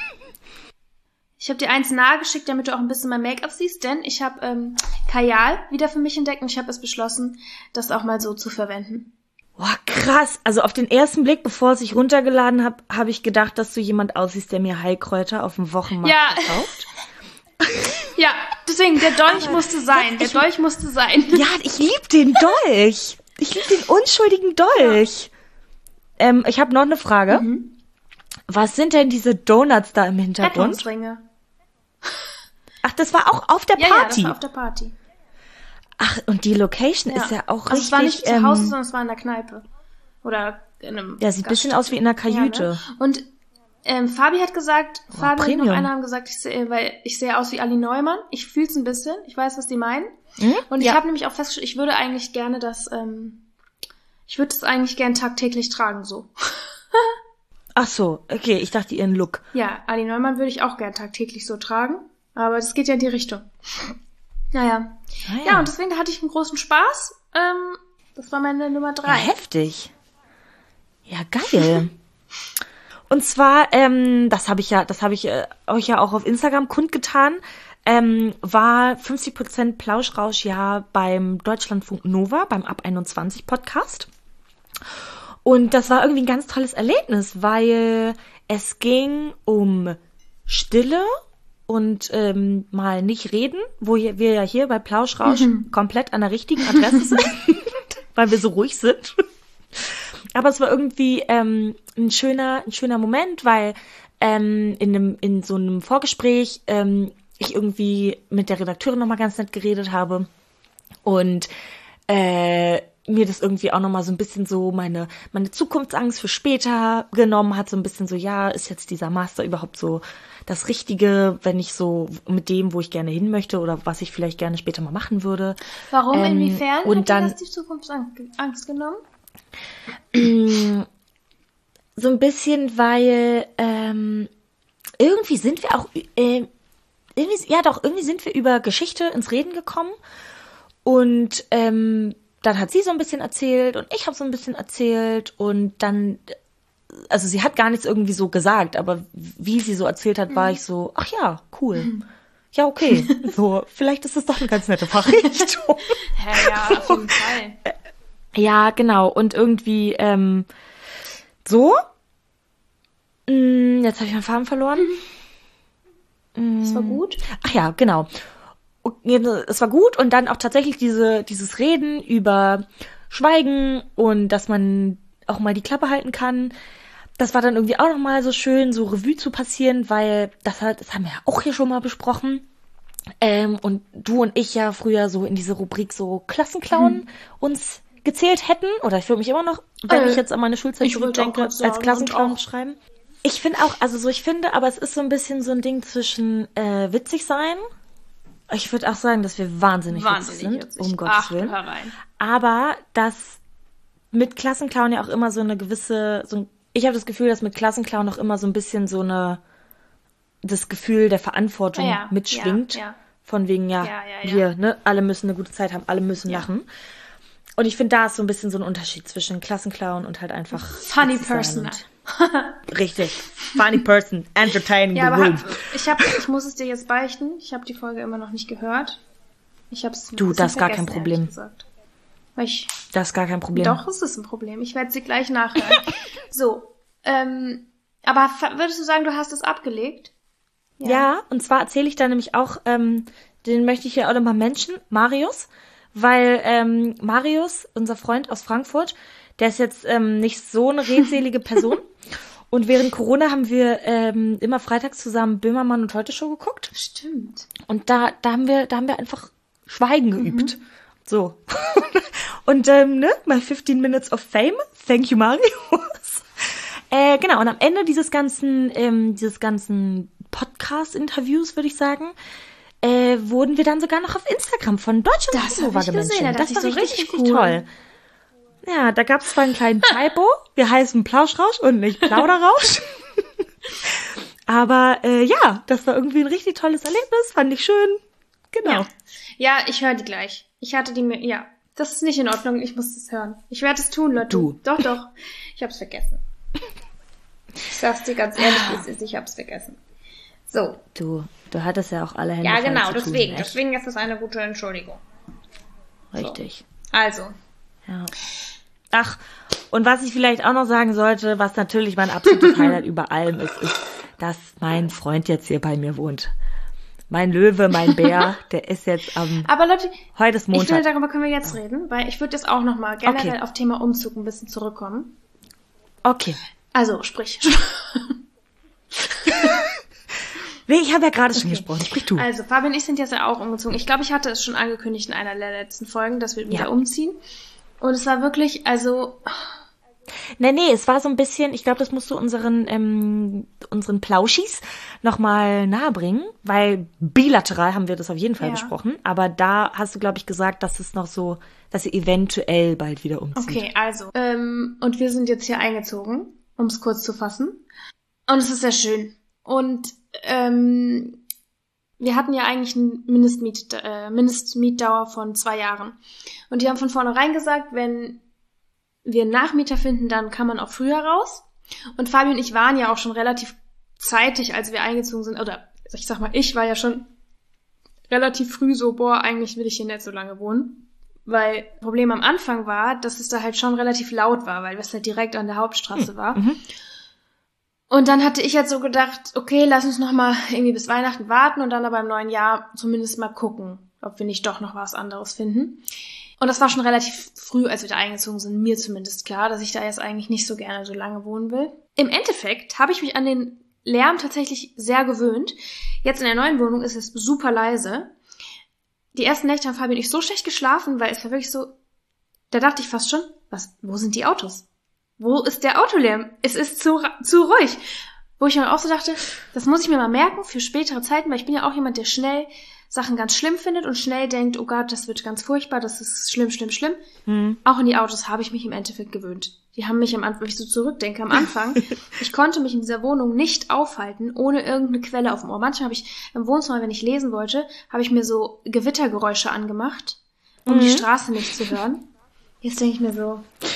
Ich habe dir eins nahegeschickt, damit du auch ein bisschen mein Make-up siehst, denn ich habe ähm, Kajal wieder für mich entdeckt und ich habe es beschlossen, das auch mal so zu verwenden. Boah, krass. Also auf den ersten Blick, bevor ich runtergeladen habe, habe ich gedacht, dass du jemand aussiehst, der mir Heilkräuter auf dem Wochenmarkt ja. verkauft. Ja, deswegen, der Dolch Aber musste sein. Der Dolch musste sein. Ja, ich lieb den Dolch. Ich lieb den unschuldigen Dolch. Ja. Ähm, ich habe noch eine Frage. Mhm. Was sind denn diese Donuts da im Hintergrund? Rettungsringe. Ach, das war auch auf der ja, Party? Ja, das war auf der Party. Ach, und die Location ja. ist ja auch also richtig... es war nicht ähm, zu Hause, sondern es war in der Kneipe. Oder in einem Ja, sieht ein bisschen aus wie in einer Kajüte. Ja, ne? Und ähm, Fabi hat gesagt, oh, Fabi Premium. und noch einer haben gesagt, ich sehe, weil ich sehe aus wie Ali Neumann. Ich fühl's ein bisschen. Ich weiß, was die meinen. Mhm? Und ich ja. habe nämlich auch festgestellt, ich würde eigentlich gerne das... Ähm, ich würde das eigentlich gern tagtäglich tragen, so. Ach so, okay, ich dachte ihren Look. Ja, Ali Neumann würde ich auch gern tagtäglich so tragen, aber das geht ja in die Richtung. Naja. Ah, ja. ja, und deswegen hatte ich einen großen Spaß. Ähm, das war meine Nummer drei. Ja, heftig. Ja, geil. Und zwar, ähm, das habe ich ja, das habe ich äh, euch ja auch auf Instagram kundgetan, ähm, war fünfzig Prozent Plauschrausch ja beim Deutschlandfunk Nova, beim Ab einundzwanzig Podcast. Und das war irgendwie ein ganz tolles Erlebnis, weil es ging um Stille und ähm, mal nicht reden, wo wir ja hier bei Plauschrausch mhm. komplett an der richtigen Adresse sind, weil wir so ruhig sind. Aber es war irgendwie ähm, ein schöner, ein schöner Moment, weil ähm, in einem, in so einem Vorgespräch ähm, ich irgendwie mit der Redakteurin nochmal ganz nett geredet habe und äh, mir das irgendwie auch nochmal so ein bisschen so meine meine Zukunftsangst für später genommen hat, so ein bisschen so, ja, ist jetzt dieser Master überhaupt so das Richtige, wenn ich so mit dem, wo ich gerne hin möchte oder was ich vielleicht gerne später mal machen würde. Warum, ähm, inwiefern und hat dann, dir das die Zukunftsangst Angst genommen? So ein bisschen, weil ähm, irgendwie sind wir auch, äh, irgendwie, ja doch, irgendwie sind wir über Geschichte ins Reden gekommen und ähm, dann hat sie so ein bisschen erzählt und ich habe so ein bisschen erzählt und dann, also sie hat gar nichts irgendwie so gesagt, aber wie sie so erzählt hat, war ich so, ach ja, cool. Ja, okay. So, vielleicht ist das doch eine ganz nette Fachrichtung. Ja, ja, auf jeden Fall. Ja, genau. Und irgendwie ähm, so. Jetzt habe ich meinen Faden verloren. Das war gut. Ach ja, genau. Es war gut und dann auch tatsächlich diese dieses Reden über Schweigen und dass man auch mal die Klappe halten kann. Das war dann irgendwie auch nochmal so schön, so Revue zu passieren, weil das halt, das haben wir ja auch hier schon mal besprochen. Ähm, und du und ich ja früher so in diese Rubrik so Klassenclown hm. uns gezählt hätten. Oder ich würde mich immer noch, wenn äh, ich jetzt an meine Schulzeit zurückdenke, als Klassenclown schreiben. Ich finde auch, also so, ich finde, aber es ist so ein bisschen so ein Ding zwischen äh, witzig sein. Ich würde auch sagen, dass wir wahnsinnig, wahnsinnig witzig sind, witzig. um Gottes Ach, Willen. Herein. Aber dass mit Klassenclown ja auch immer so eine gewisse, so ein, ich habe das Gefühl, dass mit Klassenclown auch immer so ein bisschen so eine, das Gefühl der Verantwortung ja, mitschwingt. Ja, ja. Von wegen, ja, ja, ja, ja. wir, ne, alle müssen eine gute Zeit haben, alle müssen ja. lachen. Und ich finde, da ist so ein bisschen so ein Unterschied zwischen Klassenclown und halt einfach Funny Person. Richtig. Funny Person, entertaining ja, the aber room. Hab, ich, hab, ich muss es dir jetzt beichten. Ich habe die Folge immer noch nicht gehört. Ich hab's du, das ist gar kein Problem. Weil ich, das ist gar kein Problem. Doch, es ist ein Problem. Ich werde sie gleich nachhören. So, ähm, aber würdest du sagen, du hast es abgelegt? Ja, ja, und zwar erzähle ich da nämlich auch, ähm, den möchte ich hier auch nochmal mentionen, Marius, weil ähm, Marius, unser Freund aus Frankfurt, der ist jetzt ähm, nicht so eine redselige Person. Und während Corona haben wir ähm, immer freitags zusammen Böhmermann und Heute Show geguckt. Stimmt. Und da, da haben wir, da haben wir einfach Schweigen geübt. Mhm. So. Und ähm, ne, my fifteen minutes of fame. Thank you, Marius. äh, genau. Und am Ende dieses ganzen, ähm, dieses ganzen Podcast-Interviews, würde ich sagen, äh, wurden wir dann sogar noch auf Instagram von Deutschland Hannover gemenschen. Das, das war so richtig, richtig cool. toll. Ja, da gab es zwar einen kleinen Typo. Wir heißen Plauschrausch und nicht Plauderrausch. Aber äh, ja, das war irgendwie ein richtig tolles Erlebnis. Fand ich schön. Genau. Ja, ja, ich höre die gleich. Ich hatte die mir, ja, das ist nicht in Ordnung. Ich muss das hören. Ich werde es tun, Leute. Du. Doch, doch. Ich hab's vergessen. Ich sag's dir ganz ehrlich, wie es ist. Ich hab's vergessen. So. Du, du hattest ja auch alle Hände Ja, genau, zu deswegen. Tun, deswegen ist das eine gute Entschuldigung. Richtig. So. Also. Ja. Ach, und was ich vielleicht auch noch sagen sollte, was natürlich mein absolutes Highlight über allem ist, ist, dass mein Freund jetzt hier bei mir wohnt. Mein Löwe, mein Bär, der ist jetzt am... Aber Leute, heute ist Montag. Ich finde, darüber können wir jetzt reden, weil ich würde jetzt auch nochmal generell okay. auf Thema Umzug ein bisschen zurückkommen. Okay. Also, sprich. Nee, ich habe ja gerade schon okay. gesprochen. Sprich du. Also, Fabian und ich sind jetzt ja auch umgezogen. Ich glaube, ich hatte es schon angekündigt in einer der letzten Folgen, dass wir wieder ja. umziehen. Und es war wirklich, also... Nee, nee, es war so ein bisschen, ich glaube, das musst du unseren ähm, unseren Plauschis nochmal nahebringen, weil bilateral haben wir das auf jeden Fall ja. besprochen, aber da hast du, glaube ich, gesagt, dass es noch so, dass ihr eventuell bald wieder umzieht. Okay, also, ähm, und wir sind jetzt hier eingezogen, um es kurz zu fassen. Und es ist sehr schön. Und ähm, wir hatten ja eigentlich eine Mindestmiet, äh, Mindestmietdauer von zwei Jahren. Und die haben von vornherein gesagt, wenn wir einen Nachmieter finden, dann kann man auch früher raus. Und Fabi und ich waren ja auch schon relativ zeitig, als wir eingezogen sind, oder ich sag mal, ich war ja schon relativ früh so, boah, eigentlich will ich hier nicht so lange wohnen. Weil Problem am Anfang war, dass es da halt schon relativ laut war, weil es halt direkt an der Hauptstraße war. Mhm. Und dann hatte ich jetzt so gedacht, okay, lass uns noch mal irgendwie bis Weihnachten warten und dann aber im neuen Jahr zumindest mal gucken, ob wir nicht doch noch was anderes finden. Und das war schon relativ früh, als wir da eingezogen sind, mir zumindest klar, dass ich da jetzt eigentlich nicht so gerne so lange wohnen will. Im Endeffekt habe ich mich an den Lärm tatsächlich sehr gewöhnt. Jetzt in der neuen Wohnung ist es super leise. Die ersten Nächte haben Fabi und ich so schlecht geschlafen, weil es war wirklich so, Da dachte ich fast schon, was, wo sind die Autos? Wo ist der Autolärm? Es ist zu, zu ruhig. Wo ich mir auch so dachte, das muss ich mir mal merken für spätere Zeiten, weil ich bin ja auch jemand, der schnell Sachen ganz schlimm findet und schnell denkt, oh Gott, das wird ganz furchtbar, das ist schlimm, schlimm, schlimm. Mhm. Auch in die Autos habe ich mich im Endeffekt gewöhnt. Die haben mich am Anfang, wenn ich so zurückdenke, am Anfang, ich konnte mich in dieser Wohnung nicht aufhalten, ohne irgendeine Quelle auf dem Ohr. Manchmal habe ich im Wohnzimmer, wenn ich lesen wollte, habe ich mir so Gewittergeräusche angemacht, um mhm. die Straße nicht zu hören. Jetzt denke ich mir so,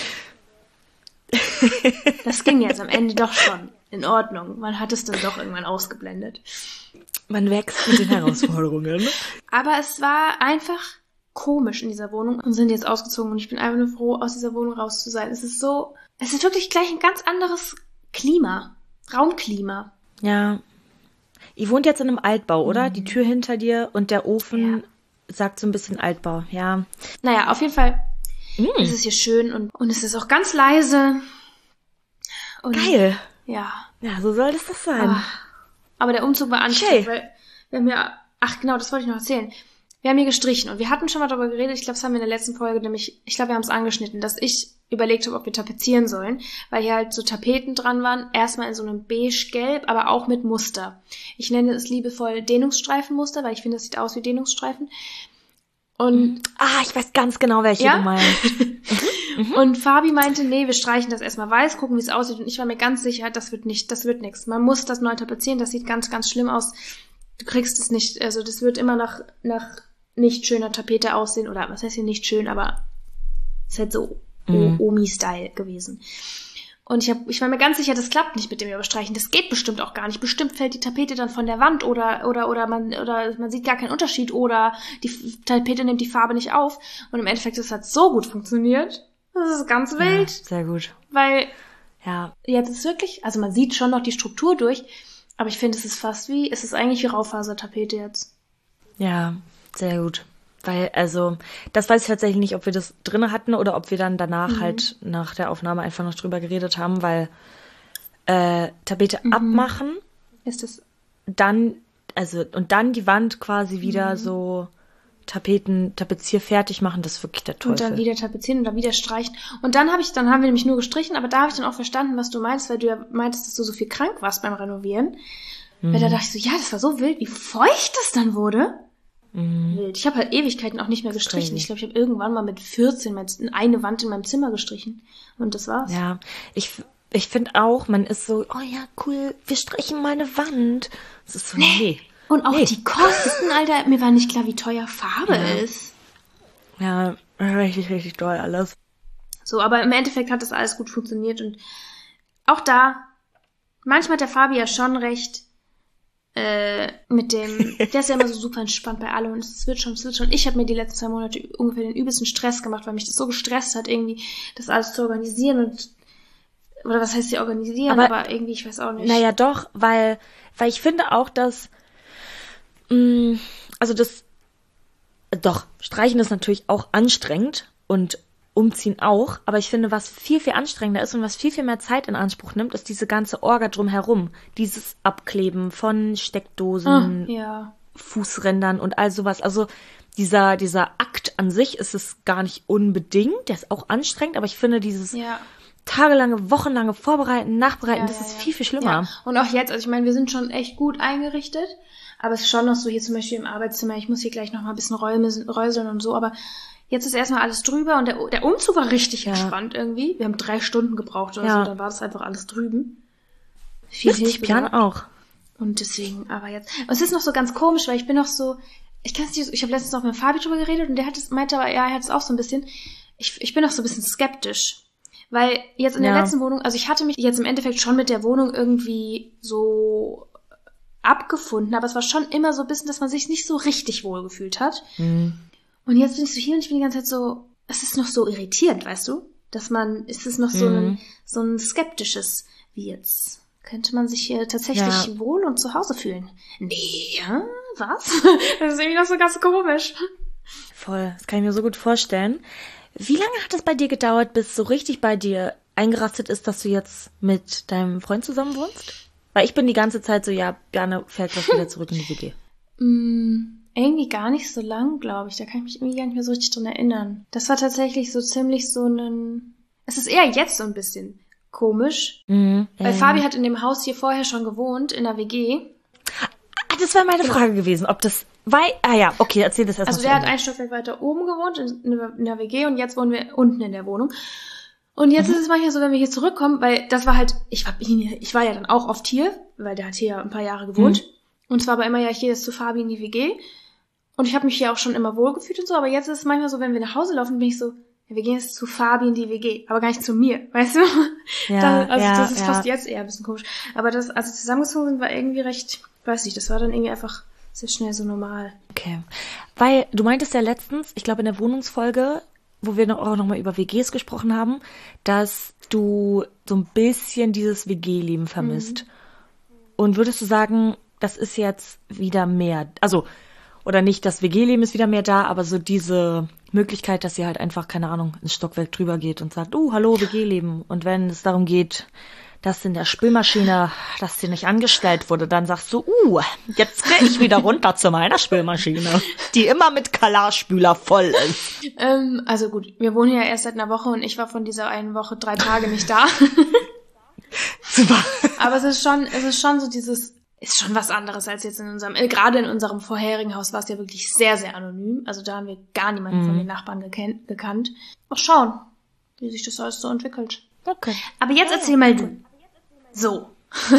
das ging jetzt am Ende doch schon in Ordnung. Man hat es dann doch irgendwann ausgeblendet. Man wächst mit den Herausforderungen. Aber es war einfach komisch in dieser Wohnung und sind jetzt ausgezogen und ich bin einfach nur froh, aus dieser Wohnung raus zu sein. Es ist so, es ist wirklich gleich ein ganz anderes Klima. Raumklima. Ja. Ihr wohnt jetzt in einem Altbau, oder? Mhm. Die Tür hinter dir und der Ofen ja. sagt so ein bisschen Altbau, ja. Naja, auf jeden Fall mhm. ist es hier schön und, und es ist auch ganz leise. Und geil. Ja. Ja, so soll es das sein. Oh. Aber der Umzug war anstrengend, weil wir haben ja, ach genau, das wollte ich noch erzählen. Wir haben hier gestrichen und wir hatten schon mal darüber geredet, ich glaube, das haben wir in der letzten Folge nämlich, ich glaube, wir haben es angeschnitten, dass ich überlegt habe, ob wir tapezieren sollen, weil hier halt so Tapeten dran waren, erstmal in so einem beige-gelb, aber auch mit Muster. Ich nenne es liebevoll Dehnungsstreifenmuster, weil ich finde, das sieht aus wie Dehnungsstreifen. Und ah, ich weiß ganz genau, welche ja? du meinst. mhm. Und Fabi meinte, nee, wir streichen das erstmal weiß, gucken, wie es aussieht. Und ich war mir ganz sicher, das wird nicht, das wird nichts. Man muss das neu tapezieren, das sieht ganz, ganz schlimm aus. Du kriegst es nicht, also das wird immer nach, nach nicht schöner Tapete aussehen. Oder was heißt hier nicht schön, aber es ist halt so mhm. Omi-Style gewesen. Und ich, hab, ich war mir ganz sicher, das klappt nicht mit dem Überstreichen. Das geht bestimmt auch gar nicht. Bestimmt fällt die Tapete dann von der Wand oder oder oder man oder man sieht gar keinen Unterschied oder die Tapete nimmt die Farbe nicht auf. Und im Endeffekt, das hat so gut funktioniert. Das ist ganz wild. Ja, sehr gut. Weil ja, jetzt ist wirklich, also man sieht schon noch die Struktur durch, aber ich finde, es ist fast wie, es ist eigentlich wie Raufasertapete jetzt. Ja, sehr gut. Weil, also, das weiß ich tatsächlich nicht, ob wir das drinne hatten oder ob wir dann danach mhm. halt nach der Aufnahme einfach noch drüber geredet haben, weil äh, Tapete mhm. abmachen, ist das dann, also, und dann die Wand quasi wieder mhm. so Tapeten, Tapezier fertig machen, das ist wirklich der Teufel. Und dann wieder tapezieren und dann wieder streichen. Und dann habe ich, dann haben wir nämlich nur gestrichen, aber da habe ich dann auch verstanden, was du meinst, weil du ja meintest, dass du so viel krank warst beim Renovieren. Mhm. Weil da dachte ich so, ja, das war so wild, wie feucht das dann wurde. Mhm. Ich habe halt Ewigkeiten auch nicht mehr gestrichen. Crazy. Ich glaube, ich habe irgendwann mal mit vierzehn eine Wand in meinem Zimmer gestrichen. Und das war's. Ja, ich, ich finde auch, man ist so, oh ja, cool, wir strichen mal eine Wand. Das ist so, nee. nee. Und auch nee. die Kosten, Alter, mir war nicht klar, wie teuer Farbe ja. ist. Ja, richtig, richtig toll alles. So, aber im Endeffekt hat das alles gut funktioniert. Und auch da, manchmal hat der Fabi ja schon recht, Äh, mit dem, der ist ja immer so super entspannt bei allem und es wird schon, es wird schon. Ich habe mir die letzten zwei Monate ungefähr den übelsten Stress gemacht, weil mich das so gestresst hat, irgendwie das alles zu organisieren und, oder was heißt hier organisieren, aber, aber irgendwie, ich weiß auch nicht. Naja, doch, weil, weil ich finde auch, dass, mh, also das, doch, Streichen ist natürlich auch anstrengend und Umziehen auch, aber ich finde, was viel, viel anstrengender ist und was viel, viel mehr Zeit in Anspruch nimmt, ist diese ganze Orga drumherum. Dieses Abkleben von Steckdosen, oh, ja. Fußrändern und all sowas. Also dieser, dieser Akt an sich ist es gar nicht unbedingt, der ist auch anstrengend, aber ich finde dieses ja. tagelange, wochenlange Vorbereiten, Nachbereiten, ja, das ja, ist ja. viel, viel schlimmer. Ja. Und auch jetzt, also ich meine, wir sind schon echt gut eingerichtet, aber es ist schon noch so hier zum Beispiel im Arbeitszimmer, ich muss hier gleich noch mal ein bisschen räuseln und so, aber jetzt ist erstmal alles drüber und der, der Umzug war richtig ja. entspannt irgendwie. Wir haben drei Stunden gebraucht oder ja. so, dann war das einfach alles drüben. Viel Hilfe Plan auch. Und deswegen, aber jetzt. Und es ist noch so ganz komisch, weil ich bin noch so, ich kann es nicht, ich habe letztens noch mit Fabi drüber geredet und der hat es, meinte aber, ja, er hat es auch so ein bisschen. Ich, ich bin noch so ein bisschen skeptisch. Weil jetzt in der ja. letzten Wohnung, also ich hatte mich jetzt im Endeffekt schon mit der Wohnung irgendwie so abgefunden, aber es war schon immer so ein bisschen, dass man sich nicht so richtig wohl gefühlt hat. Mhm. Und jetzt bin ich so hier und ich bin die ganze Zeit so, es ist noch so irritierend, weißt du? Dass man, es ist noch so Mhm. ein, so ein skeptisches, wie jetzt, könnte man sich hier tatsächlich Ja. wohl und zu Hause fühlen? Nee, ja, was? Das ist irgendwie noch so ganz komisch. Voll, das kann ich mir so gut vorstellen. Wie lange hat es bei dir gedauert, bis so richtig bei dir eingerastet ist, dass du jetzt mit deinem Freund zusammen wohnst? Weil ich bin die ganze Zeit so, ja, Bjarne fährt gleich wieder zurück in die W G. Mm, irgendwie gar nicht so lang, glaube ich. Da kann ich mich irgendwie gar nicht mehr so richtig dran erinnern. Das war tatsächlich so ziemlich so ein... Es ist eher jetzt so ein bisschen komisch. Mhm, weil ähm. Fabi hat in dem Haus hier vorher schon gewohnt, in der W G. Ah, das wäre meine Genau. Frage gewesen, ob das... Weil, ah ja, okay, erzähl das erstmal. Also der hat ein Stockwerk weiter oben gewohnt, in, in der W G, und jetzt wohnen wir unten in der Wohnung. Und jetzt mhm. ist es manchmal so, wenn wir hier zurückkommen, weil das war halt... Ich war, ich war ja dann auch oft hier, weil der hat hier ja ein paar Jahre gewohnt. Mhm. Und zwar aber immer ja hier ist zu Fabi in die W G. Und ich habe mich hier auch schon immer wohlgefühlt und so, aber jetzt ist es manchmal so, wenn wir nach Hause laufen, bin ich so, ja, wir gehen jetzt zu Fabi in die W G, aber gar nicht zu mir, weißt du? Ja, das, also ja, das ist ja. fast jetzt eher ein bisschen komisch. Aber das, als wir zusammengezogen sind, war irgendwie recht, weiß nicht, das war dann irgendwie einfach sehr schnell so normal. Okay. Weil du meintest ja letztens, ich glaube in der Wohnungsfolge, wo wir noch, auch nochmal über W Gs gesprochen haben, dass du so ein bisschen dieses W G-Leben vermisst. Mhm. Und würdest du sagen, das ist jetzt wieder mehr, also oder nicht, das W G-Leben ist wieder mehr da, aber so diese Möglichkeit, dass ihr halt einfach, keine Ahnung, ins Stockwerk drüber geht und sagt, uh, hallo, W G-Leben. Und wenn es darum geht, dass in der Spülmaschine, dass sie nicht angestellt wurde, dann sagst du, uh, jetzt gehe ich wieder runter zu meiner Spülmaschine, die immer mit Kalarspüler voll ist. Ähm, also gut, wir wohnen ja erst seit einer Woche und ich war von dieser einen Woche drei Tage nicht da. Super. Aber es ist schon, es ist schon so dieses, ist schon was anderes als jetzt in unserem, äh, gerade in unserem vorherigen Haus war es ja wirklich sehr, sehr anonym. Also da haben wir gar niemanden mhm. von den Nachbarn geken- gekannt. Mal schauen, wie sich das alles so entwickelt. Okay. Aber jetzt erzähl mal du. So.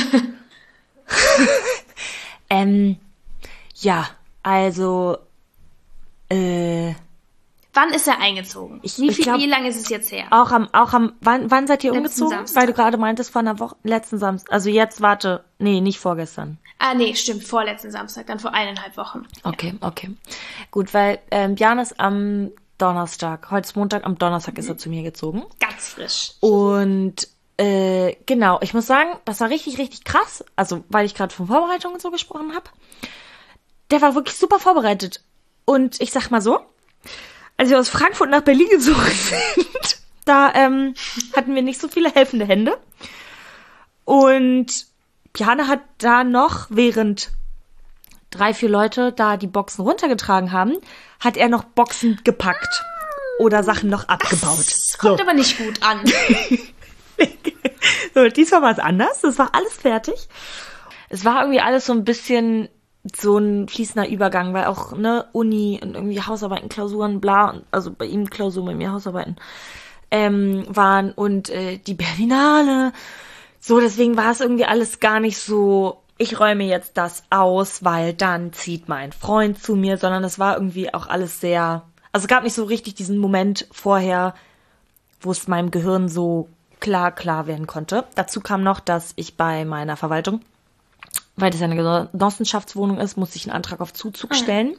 ähm, ja, also, äh, wann ist er eingezogen? Ich, wie, ich viel, glaub, wie lange ist es jetzt her? Auch am, auch am, wann, wann seid ihr letzten umgezogen? Samstag. Weil du gerade meintest vor einer Woche, letzten Samstag. Also jetzt, warte, nee, nicht vorgestern. Ah, nee, stimmt, vorletzten Samstag, dann vor eineinhalb Wochen. Okay, ja. okay. Gut, weil ähm, Jan ist am Donnerstag, heute ist Montag, am Donnerstag mhm. ist er zu mir gezogen. Ganz frisch. Und äh, genau, ich muss sagen, das war richtig, richtig krass. Also, weil ich gerade von Vorbereitung und so gesprochen habe. Der war wirklich super vorbereitet. Und ich sag mal so, als wir aus Frankfurt nach Berlin gezogen sind, da ähm, hatten wir nicht so viele helfende Hände. Und Bjarne hat da noch, während drei, vier Leute da die Boxen runtergetragen haben, hat er noch Boxen gepackt oder Sachen noch abgebaut. Das kommt so. aber nicht gut an. So, diesmal war es anders. Das war alles fertig. Es war irgendwie alles so ein bisschen so ein fließender Übergang, weil auch, ne, Uni und irgendwie Hausarbeiten, Klausuren, bla, also bei ihm Klausuren, bei mir Hausarbeiten, ähm, waren und äh, die Berlinale. So, deswegen war es irgendwie alles gar nicht so, ich räume jetzt das aus, weil dann zieht mein Freund zu mir, sondern es war irgendwie auch alles sehr, also es gab nicht so richtig diesen Moment vorher, wo es meinem Gehirn so klar, klar werden konnte. Dazu kam noch, dass ich bei meiner Verwaltung, weil das eine Genossenschaftswohnung ist, musste ich einen Antrag auf Zuzug stellen.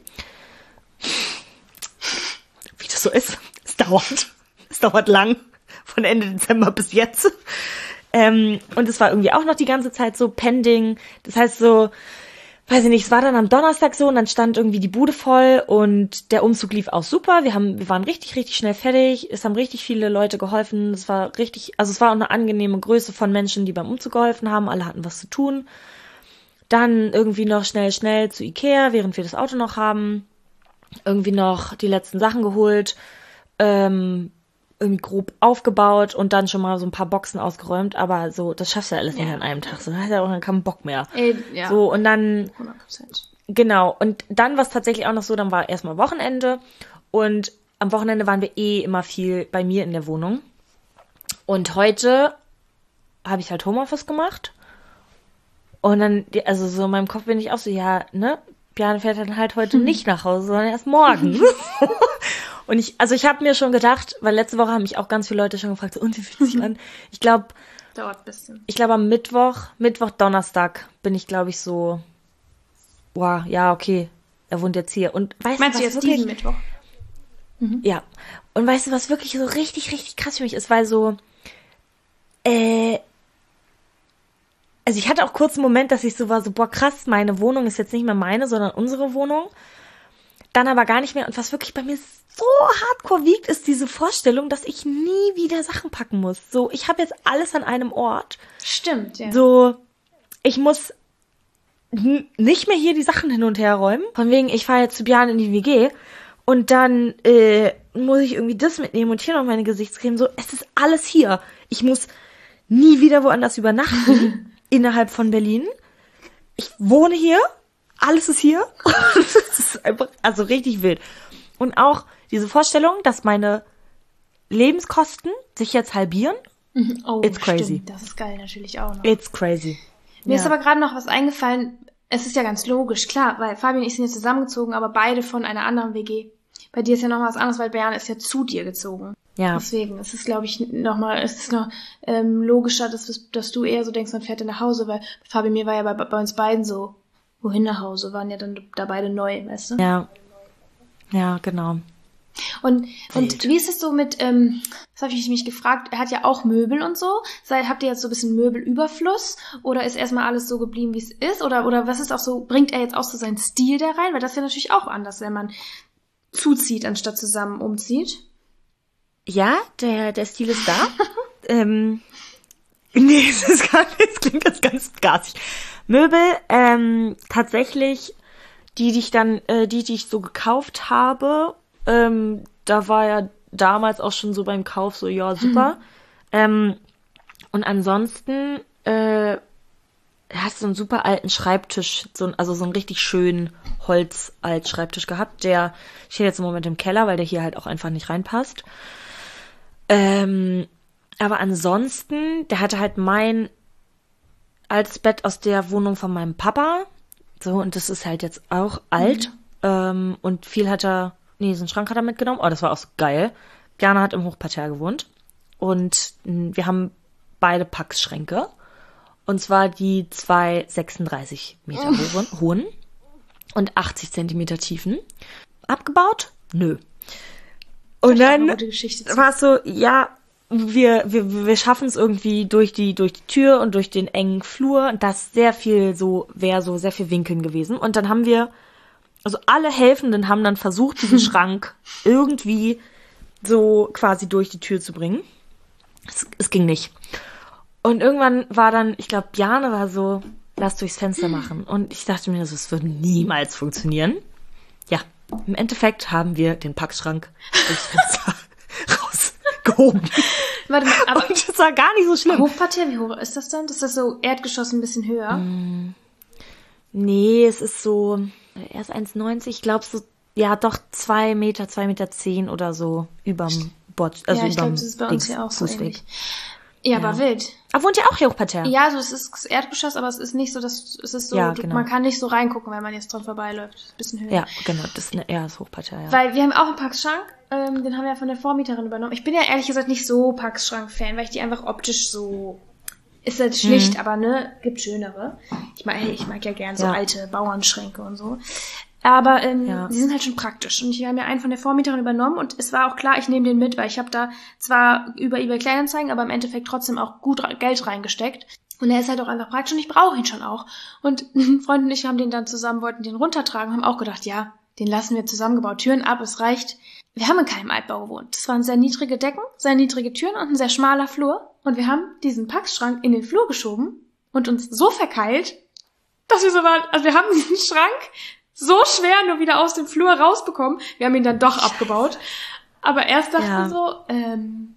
Wie das so ist. Es dauert. Es dauert lang. Von Ende Dezember bis jetzt. Ähm, und es war irgendwie auch noch die ganze Zeit so pending. Das heißt so, weiß ich nicht, es war dann am Donnerstag so und dann stand irgendwie die Bude voll und der Umzug lief auch super. Wir haben, wir waren richtig, richtig schnell fertig. Es haben richtig viele Leute geholfen. Es war richtig, also es war auch eine angenehme Größe von Menschen, die beim Umzug geholfen haben. Alle hatten was zu tun. Dann irgendwie noch schnell, schnell zu Ikea, während wir das Auto noch haben. Irgendwie noch die letzten Sachen geholt. Ähm, irgendwie grob aufgebaut und dann schon mal so ein paar Boxen ausgeräumt. Aber so, das schaffst du ja alles ja. nicht an einem Tag. So, da hast du ja auch dann keinen Bock mehr. Ey, ja. So, und dann... hundert Prozent. Genau. Und dann war es tatsächlich auch noch so, dann war erstmal Wochenende. Und am Wochenende waren wir eh immer viel bei mir in der Wohnung. Und heute habe ich halt Homeoffice gemacht. Und dann, also so in meinem Kopf bin ich auch so, ja, ne, Bjarne fährt dann halt heute nicht nach Hause, sondern erst morgen. Und ich, also ich habe mir schon gedacht, weil letzte Woche haben mich auch ganz viele Leute schon gefragt, so, und wie fühlt sich an? Ich glaube, dauert ein bisschen. Ich glaube am Mittwoch, Mittwoch, Donnerstag bin ich, glaube ich, so, boah, ja, okay, er wohnt jetzt hier. Und weißt Meinst du, du was jetzt wirklich, diesen Mittwoch? Mhm. Ja. Und weißt du, was wirklich so richtig, richtig krass für mich ist, weil so, äh, also ich hatte auch kurz einen Moment, dass ich so war, so, boah, krass, meine Wohnung ist jetzt nicht mehr meine, sondern unsere Wohnung. Dann aber gar nicht mehr. Und was wirklich bei mir so hardcore wiegt, ist diese Vorstellung, dass ich nie wieder Sachen packen muss. So, ich habe jetzt alles an einem Ort. Stimmt, ja. So, ich muss n- nicht mehr hier die Sachen hin und her räumen. Von wegen, ich fahre jetzt zu Björn in die W G und dann äh, muss ich irgendwie das mitnehmen und hier noch meine Gesichtscreme. So, es ist alles hier. Ich muss nie wieder woanders übernachten innerhalb von Berlin. Ich wohne hier, alles ist hier. Das ist einfach, also richtig wild. Und auch diese Vorstellung, dass meine Lebenskosten sich jetzt halbieren. Oh, It's crazy. Stimmt. Das ist geil natürlich auch noch. It's crazy. Mir Ja. ist aber gerade noch was eingefallen. Es ist ja ganz logisch, klar, weil Fabi und ich sind jetzt zusammengezogen, aber beide von einer anderen W G. Bei dir ist ja noch was anderes, weil Bern ist ja zu dir gezogen. Ja. Deswegen ist es, glaube ich, nochmal, es ist noch ähm, logischer, dass, dass du eher so denkst, man fährt dann nach Hause, weil Fabi und mir war ja bei, bei uns beiden so, wohin nach Hause, waren ja dann da beide neu, weißt du? Ja. Ja, genau. Und, und Wild. wie ist es so mit, ähm, das habe ich mich gefragt, er hat ja auch Möbel und so. Seid, habt ihr jetzt so ein bisschen Möbelüberfluss? Oder ist erstmal alles so geblieben, wie es ist? Oder, oder was ist auch so, bringt er jetzt auch so seinen Stil da rein? Weil das ist ja natürlich auch anders, wenn man zuzieht, anstatt zusammen umzieht. Ja, der, der Stil ist da. ähm, nee, es ist gar nicht, es klingt jetzt ganz gasig. Möbel, ähm, tatsächlich, die, die ich dann, äh, die, die ich so gekauft habe, ähm, da war ja damals auch schon so beim Kauf so, ja, super. Mhm. Ähm, und ansonsten, äh, hast du einen super alten Schreibtisch, so, ein- also so einen richtig schönen Holz-Alt-Schreibtisch gehabt. Der steht jetzt im Moment im Keller, weil der hier halt auch einfach nicht reinpasst. Ähm, aber ansonsten, der hatte halt mein altes Bett aus der Wohnung von meinem Papa. So, und das ist halt jetzt auch alt. Ähm, und viel hat er, nee, so einen Schrank hat er mitgenommen. Oh, das war auch so geil. Bjarne hat im Hochparterre gewohnt. Und mh, wir haben beide Packschränke. Und zwar die zwei sechsunddreißig Meter hohen, hohen und achtzig Zentimeter tiefen. Abgebaut? Nö. Und Das ist auch dann eine gute Geschichte zu- war es so, ja, wir, wir, wir schaffen es irgendwie durch die, durch die Tür und durch den engen Flur. Und das sehr viel so, wäre so sehr viel Winkeln gewesen. Und dann haben wir, also alle Helfenden haben dann versucht, diesen Schrank irgendwie so quasi durch die Tür zu bringen. Es, es ging nicht. Und irgendwann war dann, ich glaube, Bjarne war so, lass durchs Fenster machen. Und ich dachte mir, das würde niemals funktionieren. Ja, im Endeffekt haben wir den Packschrank durchs Fenster rausgehoben. Warte mal, aber Und das war gar nicht so schlimm. Hochparterre, wie hoch ist das dann? Ist das so Erdgeschoss ein bisschen höher? Nee, es ist so, er ist eins neunzig, ich glaube so, ja doch zwei Meter, zwei Meter zehn oder so überm Bord, also ja, ich glaube, überm das ist bei uns Dings, ja auch so Fußweg. ähnlich. Ja, aber wild. Ah, wohnt ihr auch hier Hochparterre? Ja, also es ist das Erdgeschoss, aber es ist nicht so, dass es ist so, Ja, du, genau. man kann nicht so reingucken, wenn man jetzt dran vorbeiläuft. Ist ein bisschen höher. Ja, genau, das ist eine, ja, das ist Hochparterre, ja. Weil wir haben auch einen Packschrank, ähm, den haben wir ja von der Vormieterin übernommen. Ich bin ja ehrlich gesagt nicht so Packschrank-Fan, weil ich die einfach optisch so, ist halt schlicht, Mhm. aber ne, gibt schönere. Ich mag, hey, ich mag ja gern so Ja. alte Bauernschränke und so. Aber ähm, Ja. die sind halt schon praktisch. Und ich habe mir einen von der Vormieterin übernommen und es war auch klar, ich nehme den mit, weil ich habe da zwar über eBay Kleinanzeigen, aber im Endeffekt trotzdem auch gut re- Geld reingesteckt. Und er ist halt auch einfach praktisch und ich brauche ihn schon auch. Und ein Freund und ich haben den dann zusammen, wollten den runtertragen, haben auch gedacht, ja, den lassen wir zusammengebaut. Türen ab, es reicht. Wir haben in keinem Altbau gewohnt. Das waren sehr niedrige Decken, sehr niedrige Türen und ein sehr schmaler Flur. Und wir haben diesen Packschrank in den Flur geschoben und uns so verkeilt, dass wir so waren, also wir haben diesen Schrank so schwer nur wieder aus dem Flur rausbekommen. Wir haben ihn dann doch abgebaut. Aber erst dachten Ja. wir so, ähm,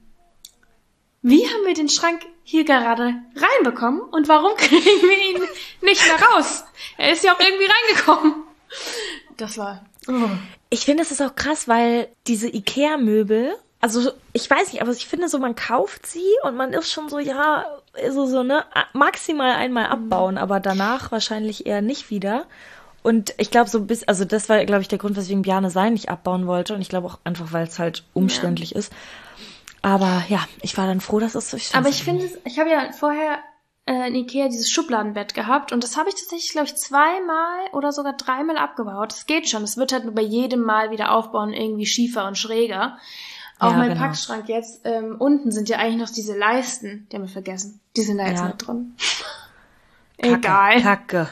wie haben wir den Schrank hier gerade reinbekommen und warum kriegen wir ihn nicht mehr raus? Er ist ja auch irgendwie reingekommen. Das war... Oh. Ich finde, es ist auch krass, weil diese Ikea-Möbel, also ich weiß nicht, aber ich finde so, man kauft sie und man ist schon so, ja, so, so, ne, maximal einmal abbauen, aber danach wahrscheinlich eher nicht wieder. Und ich glaube so bis, also das war, glaube ich, der Grund, weswegen Bjarne sein nicht abbauen wollte. Und ich glaube auch einfach, weil es halt umständlich ist. Aber ja, ich war dann froh, dass es durchs Fenster Aber ich ging. finde, ich habe ja vorher äh, in Ikea dieses Schubladenbett gehabt und das habe ich tatsächlich, glaube ich, zweimal oder sogar dreimal abgebaut. Das geht schon. Es wird halt nur bei jedem Mal wieder aufbauen irgendwie schiefer und schräger. Auch Ja, mein genau. Packschrank jetzt, ähm, unten sind ja eigentlich noch diese Leisten, die haben wir vergessen. Die sind da jetzt Ja. mit drin. Kacke, Egal. Kacke.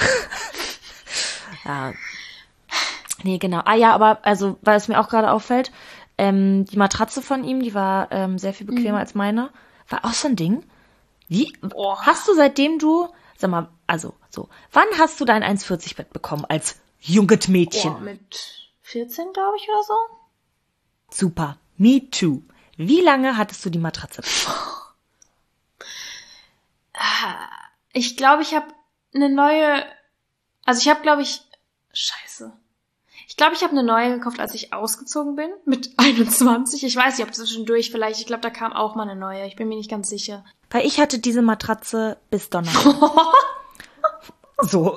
Ja. Nee, genau. Ah ja, aber also, weil es mir auch gerade auffällt, ähm, die Matratze von ihm, die war ähm, sehr viel bequemer als meine. War auch so ein Ding. Wie? Boah. Hast du seitdem du Sag mal, also so, wann hast du dein eins vierzig Bett bekommen als junges Mädchen? Oh, mit vierzehn, glaube ich, oder so. Super, me too. Wie lange hattest du die Matratze? Ich glaube, ich habe eine neue, also ich habe, glaube ich, scheiße. Ich glaube, ich habe eine neue gekauft, als ich ausgezogen bin, mit einundzwanzig. Ich weiß nicht, ob zwischendurch vielleicht, ich glaube, da kam auch mal eine neue. Ich bin mir nicht ganz sicher. Weil ich hatte diese Matratze bis Donnerstag. So.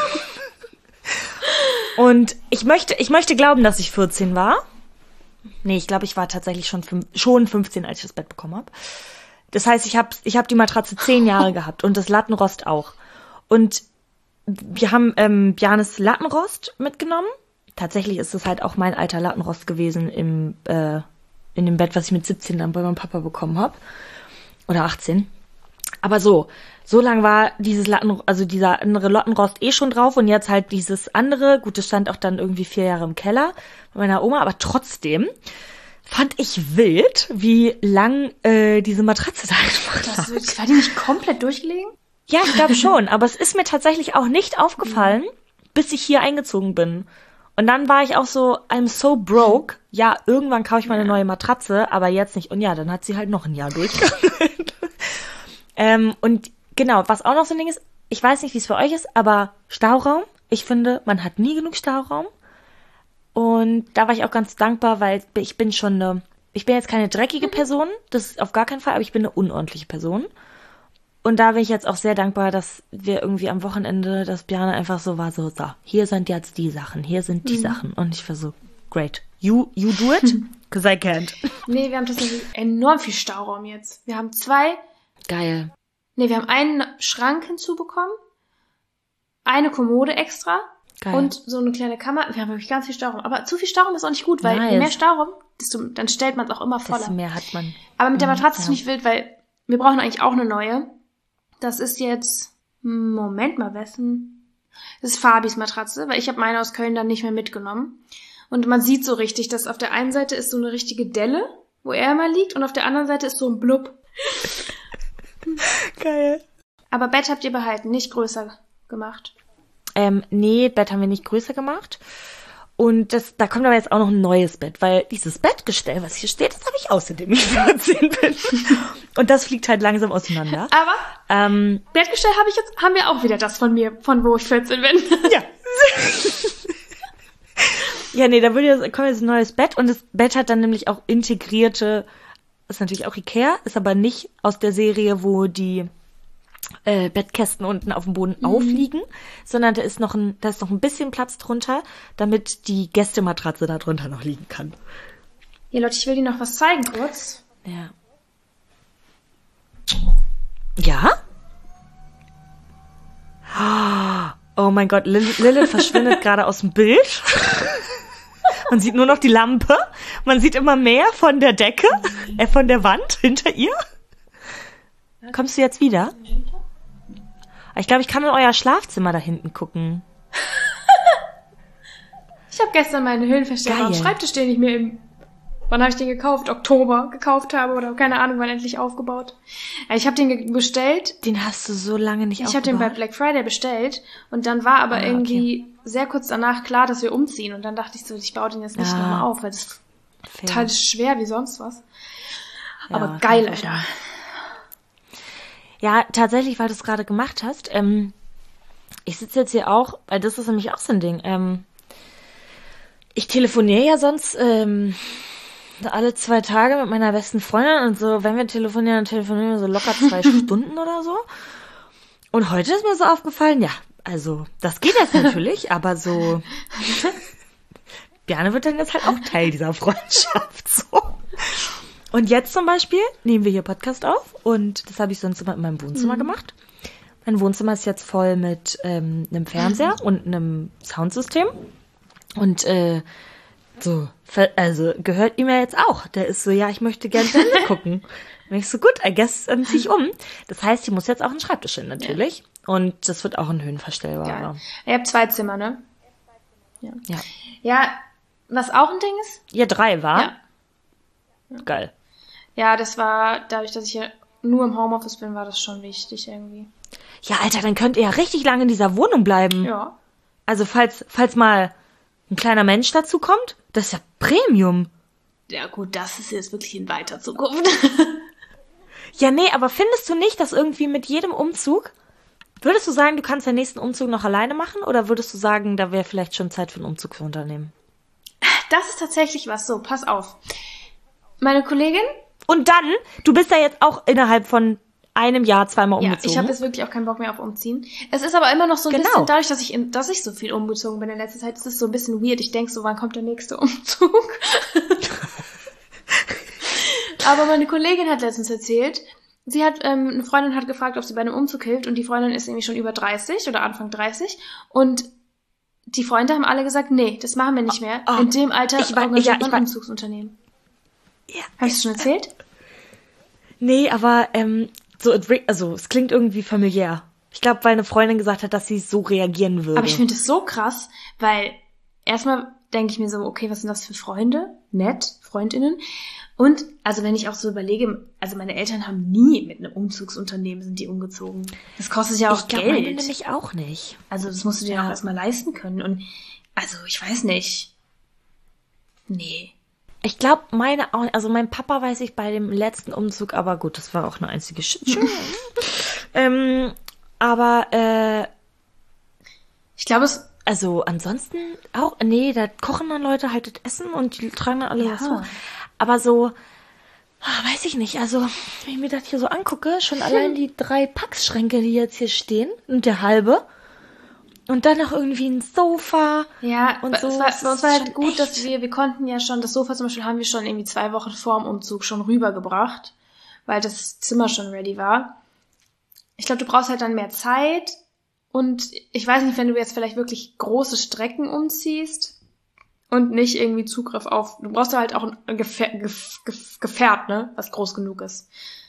Und ich möchte, ich möchte glauben, dass ich vierzehn war. Nee, ich glaube, ich war tatsächlich schon, fünf, schon fünfzehn, als ich das Bett bekommen habe. Das heißt, ich habe ich hab die Matratze zehn Jahre gehabt und das Lattenrost auch. Und wir haben ähm, Bjarnes Lattenrost mitgenommen. Tatsächlich ist es halt auch mein alter Lattenrost gewesen im äh, in dem Bett, was ich mit siebzehn dann bei meinem Papa bekommen habe. Oder achtzehn. Aber so, so lang war dieses Latten, also dieser andere Lattenrost eh schon drauf und jetzt halt dieses andere. Gut, das stand auch dann irgendwie vier Jahre im Keller bei meiner Oma, aber trotzdem fand ich wild, wie lang äh, diese Matratze da einfach lag. Das, war die nicht komplett durchgelegen? Ja, ich glaube schon, aber es ist mir tatsächlich auch nicht aufgefallen, bis ich hier eingezogen bin. Und dann war ich auch so, I'm so broke. Ja, irgendwann kaufe ich mal eine neue Matratze, aber jetzt nicht. Und ja, dann hat sie halt noch ein Jahr durchgehalten. ähm, und genau, was auch noch so ein Ding ist, ich weiß nicht, wie es für euch ist, aber Stauraum, ich finde, man hat nie genug Stauraum. Und da war ich auch ganz dankbar, weil ich bin schon eine, ich bin jetzt keine dreckige Person, das ist auf gar keinen Fall, aber ich bin eine unordentliche Person. Und da bin ich jetzt auch sehr dankbar, dass wir irgendwie am Wochenende, dass Bjarne einfach so war, so, so, hier sind jetzt die Sachen, hier sind die mhm. Sachen. Und ich war so, great. You, you do it? Because I can't. Nee, wir haben tatsächlich enorm viel Stauraum jetzt. Wir haben zwei. Geil. Nee, wir haben einen Schrank hinzubekommen, eine Kommode extra Geil. Und so eine kleine Kammer. Wir haben wirklich ganz viel Stauraum. Aber zu viel Stauraum ist auch nicht gut, weil nice. Je mehr Stauraum, desto, dann stellt man es auch immer voller. Desto mehr hat man. Aber mit der Matratze ja. ist nicht wild, weil wir brauchen eigentlich auch eine neue. Das ist jetzt, Moment mal, wessen? Das ist Fabis Matratze, weil ich habe meine aus Köln dann nicht mehr mitgenommen. Und man sieht so richtig, dass auf der einen Seite ist so eine richtige Delle, wo er immer liegt, und auf der anderen Seite ist so ein Blub. Geil. Aber Bett habt ihr behalten, nicht größer gemacht. Ähm, nee, Bett haben wir nicht größer gemacht. Und das, da kommt aber jetzt auch noch ein neues Bett, weil dieses Bettgestell, was hier steht, das habe ich aus, seitdem ich vierzehn bin. Und das fliegt halt langsam auseinander. Aber ähm, Bettgestell habe ich jetzt, haben wir auch wieder das von mir, von wo ich vierzehn bin. Ja. Ja, nee, da würde jetzt, kommt jetzt ein neues Bett und das Bett hat dann nämlich auch integrierte, ist natürlich auch Ikea, ist aber nicht aus der Serie, wo die äh, Bettkästen unten auf dem Boden mhm. aufliegen, sondern da ist noch ein, da ist noch ein bisschen Platz drunter, damit die Gästematratze da drunter noch liegen kann. Ja, Leute, ich will dir noch was zeigen kurz. Ja. Ja? Oh mein Gott, Lilith, Lilith verschwindet gerade aus dem Bild. Man sieht nur noch die Lampe. Man sieht immer mehr von der Decke, äh, von der Wand hinter ihr. Kommst du jetzt wieder? Ich glaube, ich kann in euer Schlafzimmer da hinten gucken. Ich habe gestern meinen Höhenverstärker am Schreibtisch, den ich mir im, wann habe ich den gekauft? Oktober gekauft habe oder keine Ahnung, wann endlich aufgebaut. Ich habe den ge- bestellt. Den hast du so lange nicht ich aufgebaut? Ich habe den bei Black Friday bestellt und dann war aber ah, irgendwie okay. sehr kurz danach klar, dass wir umziehen und dann dachte ich so, ich baue den jetzt nicht ah, nochmal auf, weil das fair. Total schwer wie sonst was. Ja, aber geil, Alter. Ja, tatsächlich, weil du es gerade gemacht hast, ähm, ich sitze jetzt hier auch, weil das ist nämlich auch so ein Ding, ähm, ich telefoniere ja sonst ähm, alle zwei Tage mit meiner besten Freundin und so, wenn wir telefonieren, dann telefonieren wir so locker zwei Stunden oder so. Und heute ist mir so aufgefallen, ja, also das geht jetzt natürlich, aber so Bjarne wird dann jetzt halt auch Teil dieser Freundschaft, so. Und jetzt zum Beispiel nehmen wir hier Podcast auf und das habe ich sonst immer in meinem Wohnzimmer mhm. gemacht. Mein Wohnzimmer ist jetzt voll mit ähm, einem Fernseher mhm. und einem Soundsystem. Und äh, so, also gehört ihm ja jetzt auch. Der ist so, ja, ich möchte gerne Sendung gucken. Und ich so, gut, I guess, dann zieh ich um. Das heißt, ich muss jetzt auch einen Schreibtisch hin, natürlich. Ja. Und das wird auch ein höhenverstellbarer. Ihr habt zwei Zimmer, ne? Ja. Ja, ja was auch ein Ding ist? Ja, drei, war? Ja. Ja. Geil. Ja, das war, dadurch, dass ich ja nur im Homeoffice bin, war das schon wichtig irgendwie. Ja, Alter, dann könnt ihr ja richtig lange in dieser Wohnung bleiben. Ja. Also falls, falls mal ein kleiner Mensch dazu kommt, das ist ja Premium. Ja gut, das ist jetzt wirklich in weiter Zukunft. Ja, nee, aber findest du nicht, dass irgendwie mit jedem Umzug, würdest du sagen, du kannst den nächsten Umzug noch alleine machen? Oder würdest du sagen, da wäre vielleicht schon Zeit für ein Umzugsunternehmen? Das ist tatsächlich was. So, pass auf. Meine Kollegin... Und dann, du bist ja jetzt auch innerhalb von einem Jahr zweimal umgezogen. Ja, ich habe jetzt wirklich auch keinen Bock mehr auf Umziehen. Es ist aber immer noch so ein Genau. bisschen, dadurch, dass ich in, dass ich so viel umgezogen bin in letzter Zeit, ist es so ein bisschen weird. Ich denk so, wann kommt der nächste Umzug? Aber meine Kollegin hat letztens erzählt, sie hat, ähm, eine Freundin hat gefragt, ob sie bei einem Umzug hilft, und die Freundin ist irgendwie schon über dreißig oder Anfang dreißig, und die Freunde haben alle gesagt, nee, das machen wir nicht mehr. Oh, in dem Alter ich war- engagiert ja, ich man war- Umzugsunternehmen. Ja. Habe ich das schon erzählt? Nee, aber ähm, so, it re- also es klingt irgendwie familiär. Ich glaube, weil eine Freundin gesagt hat, dass sie so reagieren würde. Aber ich finde es so krass, weil erstmal denke ich mir so, okay, was sind das für Freunde? Nett, FreundInnen. Und, also wenn ich auch so überlege, also meine Eltern haben nie mit einem Umzugsunternehmen sind die umgezogen. Das kostet ja auch ich glaube, Geld. meine nämlich auch nicht. Also das musst du dir Ja. auch erstmal leisten können. Und, also ich weiß nicht. Nee. Ich glaube, meine auch, also mein Papa weiß ich bei dem letzten Umzug, aber gut, das war auch eine einzige Shitshow. ähm, aber, äh, Ich glaube, es... also ansonsten auch, nee, da kochen dann Leute halt das Essen und die tragen dann alle Ja. was vor. Aber so, ah, weiß ich nicht, also wenn ich mir das hier so angucke, schon allein die drei Packschränke, die jetzt hier stehen, und der halbe. Und dann noch irgendwie ein Sofa. Ja, und und so. es war, Das bei uns ist war halt schon gut, echt- dass wir, wir konnten ja schon, das Sofa zum Beispiel haben wir schon irgendwie zwei Wochen vor dem Umzug schon rübergebracht, weil das Zimmer schon ready war. Ich glaube, du brauchst halt dann mehr Zeit, und ich weiß nicht, wenn du jetzt vielleicht wirklich große Strecken umziehst und nicht irgendwie Zugriff auf, du brauchst da halt auch ein Gefährt, Gefährt, ne, was groß genug ist.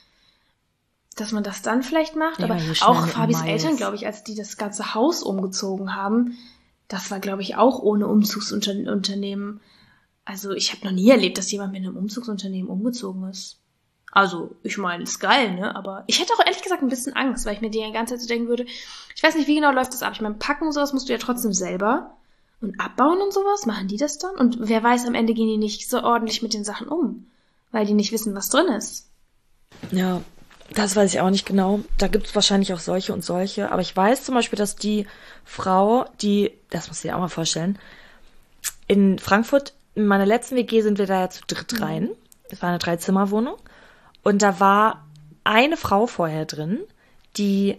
Dass man das dann vielleicht macht, Ja, aber hier schnell auch mit Fabis Miles. Eltern, glaube ich, als die das ganze Haus umgezogen haben, das war, glaube ich, auch ohne Umzugsunternehmen. Also ich habe noch nie erlebt, dass jemand mit einem Umzugsunternehmen umgezogen ist. Also, ich meine, ist geil, ne? Aber ich hätte auch ehrlich gesagt ein bisschen Angst, weil ich mir die ganze Zeit so denken würde, ich weiß nicht, wie genau läuft das ab. Ich meine, packen und sowas musst du ja trotzdem selber. Und abbauen und sowas, machen die das dann? Und wer weiß, am Ende gehen die nicht so ordentlich mit den Sachen um, weil die nicht wissen, was drin ist. Ja, das weiß ich auch nicht genau. Da gibt es wahrscheinlich auch solche und solche. Aber ich weiß zum Beispiel, dass die Frau, die, das muss ich dir auch mal vorstellen, in Frankfurt, in meiner letzten W G sind wir da ja zu dritt rein. Es war eine Dreizimmerwohnung. Und da war eine Frau vorher drin, die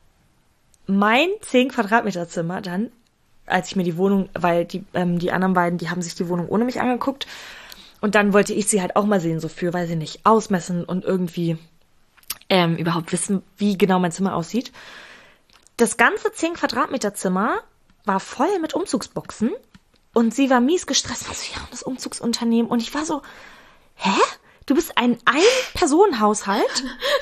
mein zehn Quadratmeter Zimmer dann, als ich mir die Wohnung, weil die, ähm, die anderen beiden, die haben sich die Wohnung ohne mich angeguckt. Und dann wollte ich sie halt auch mal sehen, so für, weiß ich nicht, ausmessen und irgendwie ähm, überhaupt wissen, wie genau mein Zimmer aussieht. Das ganze zehn Quadratmeter Zimmer war voll mit Umzugsboxen, und sie war mies gestresst. Also, ja, das Umzugsunternehmen. Und ich war so, hä? Du bist ein Ein-Personen-Haushalt?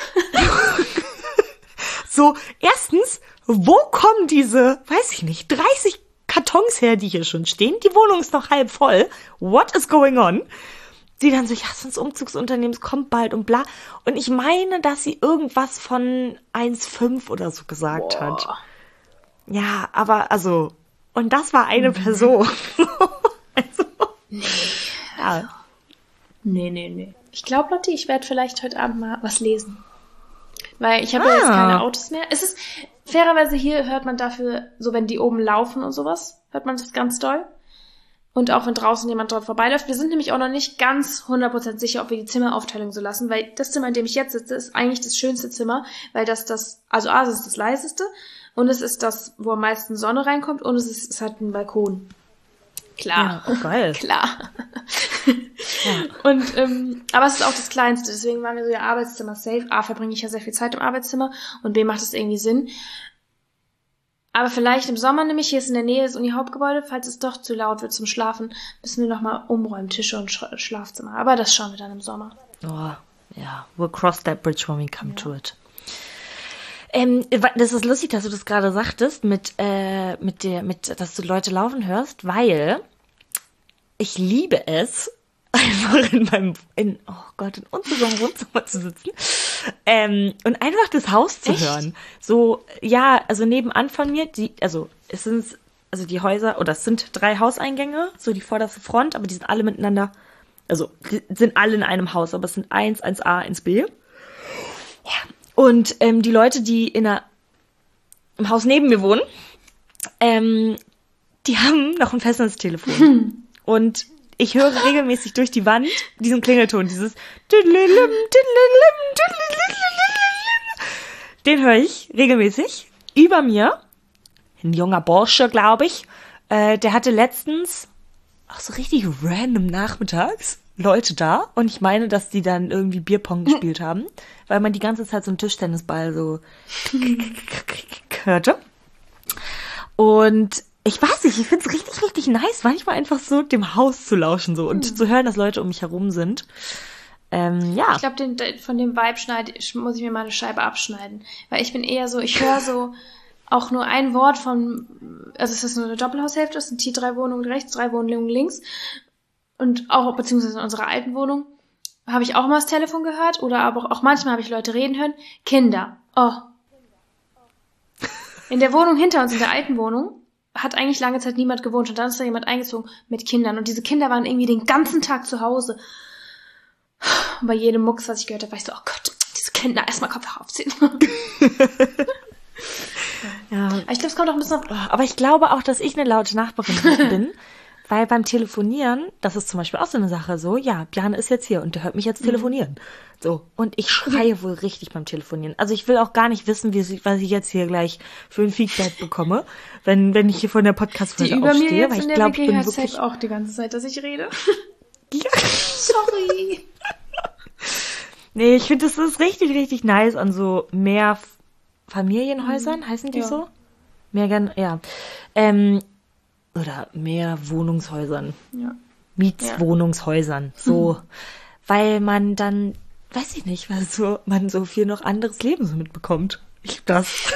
So, erstens, wo kommen diese, weiß ich nicht, dreißig Kartons her, die hier schon stehen? Die Wohnung ist noch halb voll. What is going on? Sie dann so, ja, sonst Umzugsunternehmens kommt bald und bla. Und ich meine, dass sie irgendwas von eins Komma fünf oder so gesagt Boah. hat. Ja, aber also, und das war eine Person. Also, Nee. ja. Nee, nee, nee. Ich glaube, Lotti, ich werde vielleicht heute Abend mal was lesen. Weil ich habe Ah. ja jetzt keine Autos mehr. Es ist, fairerweise hier hört man dafür, so wenn die oben laufen und sowas, hört man das ganz doll. Und auch wenn draußen jemand dort vorbeiläuft. Wir sind nämlich auch noch nicht ganz hundert Prozent sicher, ob wir die Zimmeraufteilung so lassen, weil das Zimmer, in dem ich jetzt sitze, ist eigentlich das schönste Zimmer, weil das das, also A, es ist das leiseste, und es ist das, wo am meisten Sonne reinkommt, und es ist, es hat einen Balkon. Klar. Ja, oh, geil. Klar. Ja. Und, ähm, aber es ist auch das Kleinste, deswegen waren wir so, ja, Arbeitszimmer safe. A, verbringe ich ja sehr viel Zeit im Arbeitszimmer, und B, macht es irgendwie Sinn. Aber vielleicht im Sommer, nämlich hier ist in der Nähe das Uni-Hauptgebäude, falls es doch zu laut wird zum Schlafen, müssen wir nochmal umräumen, Tische und Sch- Schlafzimmer. Aber das schauen wir dann im Sommer. Oh, ja, we'll cross that bridge when we come to it. Ähm, das ist lustig, dass du das gerade sagtest, mit, äh, mit der, mit, dass du Leute laufen hörst, weil ich liebe es, einfach in meinem, in, oh Gott, in unserem Wohnzimmer zu sitzen ähm, und einfach das Haus zu Echt? hören. So, ja, also nebenan von mir, die, also es sind, also die Häuser, oder es sind drei Hauseingänge, so die vorderste Front, aber die sind alle miteinander, also die sind alle in einem Haus, aber es sind eins, eins a, eins b. Ja. Und ähm, die Leute, die in der, im Haus neben mir wohnen, ähm, die haben noch ein Festnetztelefon. Hm. Und ich höre regelmäßig durch die Wand diesen Klingelton, dieses den höre ich regelmäßig über mir. Ein junger Bursche, glaube ich. Äh, der hatte letztens auch so richtig random nachmittags Leute da. Und ich meine, dass die dann irgendwie Bierpong gespielt haben, weil man die ganze Zeit so einen Tischtennisball so hörte. Und ich weiß nicht, ich finde es richtig, richtig nice, manchmal einfach so dem Haus zu lauschen so und hm. zu hören, dass Leute um mich herum sind. Ähm, ja. Ich glaube, von dem Vibe schneide, muss ich mir mal eine Scheibe abschneiden. Weil ich bin eher so, ich höre so auch nur ein Wort von, also es ist nur eine Doppelhaushälfte, es sind hier drei Wohnungen rechts, drei Wohnungen links. Und auch, beziehungsweise in unserer alten Wohnung, habe ich auch mal das Telefon gehört oder aber auch manchmal habe ich Leute reden hören. Kinder. Oh. In der Wohnung hinter uns, in der alten Wohnung, hat eigentlich lange Zeit niemand gewohnt und dann ist da jemand eingezogen mit Kindern und diese Kinder waren irgendwie den ganzen Tag zu Hause. Und bei jedem Mucks, was ich gehört habe, war ich so, oh Gott, diese Kinder, erstmal Kopfhörer aufziehen. Ja. Aber ich glaube, es kommt auch ein bisschen auf... Aber ich glaube auch, dass ich eine laute Nachbarin bin, weil beim Telefonieren, das ist zum Beispiel auch so eine Sache so, ja, Bjarne ist jetzt hier und der hört mich jetzt telefonieren. Mhm. So, und ich schreie wohl richtig beim Telefonieren. Also ich will auch gar nicht wissen, wie, was ich jetzt hier gleich für ein Feedback bekomme, wenn, wenn ich hier von der Podcast-Folge aufstehe. Die über mir weil jetzt ich in glaube, der ich bin W G wirklich auch die ganze Zeit, dass ich rede. Ja. Sorry. Nee, ich finde, das ist richtig, richtig nice an so mehr Familienhäusern, mhm. heißen die ja. so? Mehr gern, ja. Ähm, oder mehr Wohnungshäusern. Ja. Mietswohnungshäusern. So. Mhm. Weil man dann, weiß ich nicht, weil so, man so viel noch anderes Leben so mitbekommt. Ich das.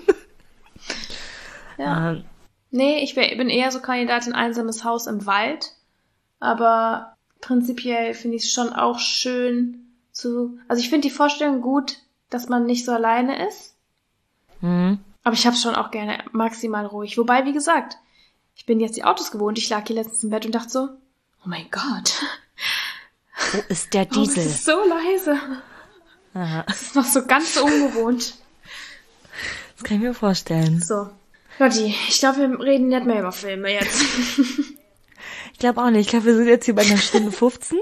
Ja. Ähm. Nee, ich bin eher so Kandidatin einsames Haus im Wald. Aber prinzipiell finde ich es schon auch schön zu, also ich finde die Vorstellung gut, dass man nicht so alleine ist. Mhm. Aber ich habe schon auch gerne maximal ruhig. Wobei, wie gesagt, ich bin jetzt die Autos gewohnt. Ich lag hier letztens im Bett und dachte so, oh mein Gott. Wo ist der Diesel? Oh, das ist so leise. Aha. Das ist noch so ganz so ungewohnt. Das kann ich mir vorstellen. So. Lotti, ich glaube, wir reden nicht mehr über Filme jetzt. Ich glaube auch nicht. Ich glaube, wir sind jetzt hier bei einer Stunde fünfzehn.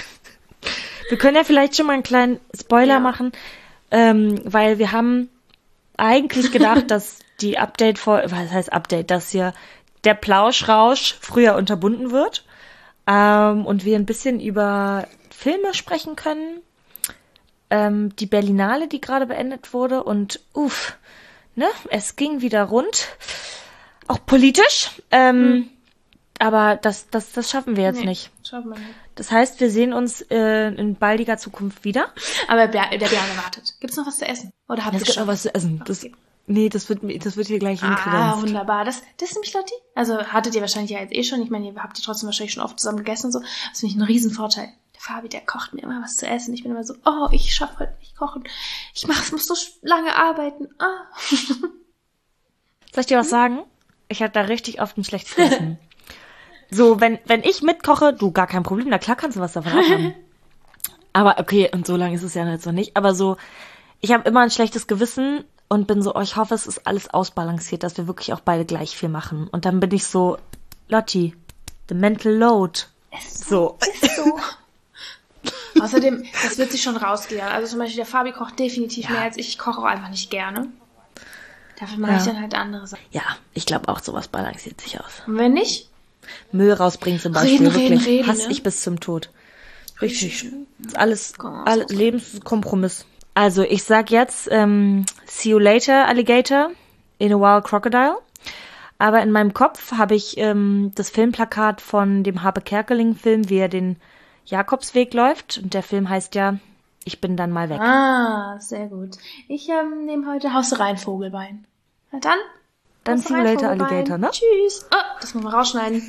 Wir können ja vielleicht schon mal einen kleinen Spoiler ja. machen, ähm, weil wir haben eigentlich gedacht, dass die Update, was heißt Update, dass hier der Plauschrausch früher unterbunden wird ähm, und wir ein bisschen über Filme sprechen können. Ähm, die Berlinale, die gerade beendet wurde und uff, ne, es ging wieder rund, auch politisch, ähm, hm. aber das, das, das schaffen wir jetzt nee, nicht. Schaffen wir nicht. Das heißt, wir sehen uns äh, in baldiger Zukunft wieder. Aber der Bjarne wartet. Gibt's noch was zu essen? Oder habt ihr schon? Es gibt noch was zu essen. Das, nee, das wird, das wird hier gleich hinkredenzt. Ah, wunderbar. Das, das ist nämlich, Lotti. Also hattet ihr wahrscheinlich ja jetzt eh schon. Ich meine, ihr habt ja trotzdem wahrscheinlich schon oft zusammen gegessen und so. Das finde ich einen riesen Vorteil. Der Fabi, der kocht mir immer was zu essen. Ich bin immer so, oh, ich schaffe heute nicht kochen. Ich mach, muss so lange arbeiten. Ah. Soll ich dir was sagen? Ich hatte da richtig oft ein schlechtes Essen. So, wenn, wenn ich mitkoche, du, gar kein Problem, na klar kannst du was davon haben. Aber okay, und so lange ist es ja jetzt noch nicht. Aber so, ich habe immer ein schlechtes Gewissen und bin so, oh, ich hoffe, es ist alles ausbalanciert, dass wir wirklich auch beide gleich viel machen. Und dann bin ich so, Lotti, the mental load. Ist so. Ist so. Außerdem, das wird sich schon rausgehen. Also zum Beispiel der Fabi kocht definitiv ja. mehr als ich. Ich koche auch einfach nicht gerne. Dafür mache ja. ich dann halt andere Sachen. Ja, ich glaube auch, sowas balanciert sich aus. Und wenn nicht? Müll rausbringen zum Beispiel. Reden, wirklich. reden, reden. Hasse ne? ich bis zum Tod. Richtig. Alles, alles Lebenskompromiss. Also ich sag jetzt, ähm, see you later, Alligator, in a while, Crocodile. Aber in meinem Kopf habe ich ähm, das Filmplakat von dem Harpe Kerkeling-Film, wie er den Jakobsweg läuft. Und der Film heißt ja, ich bin dann mal weg. Ah, sehr gut. Ich ähm, nehme heute Haus rein Vogelbein. Na dann. Dann see you later, Alligator, ne? Tschüss. Oh, das muss man rausschneiden.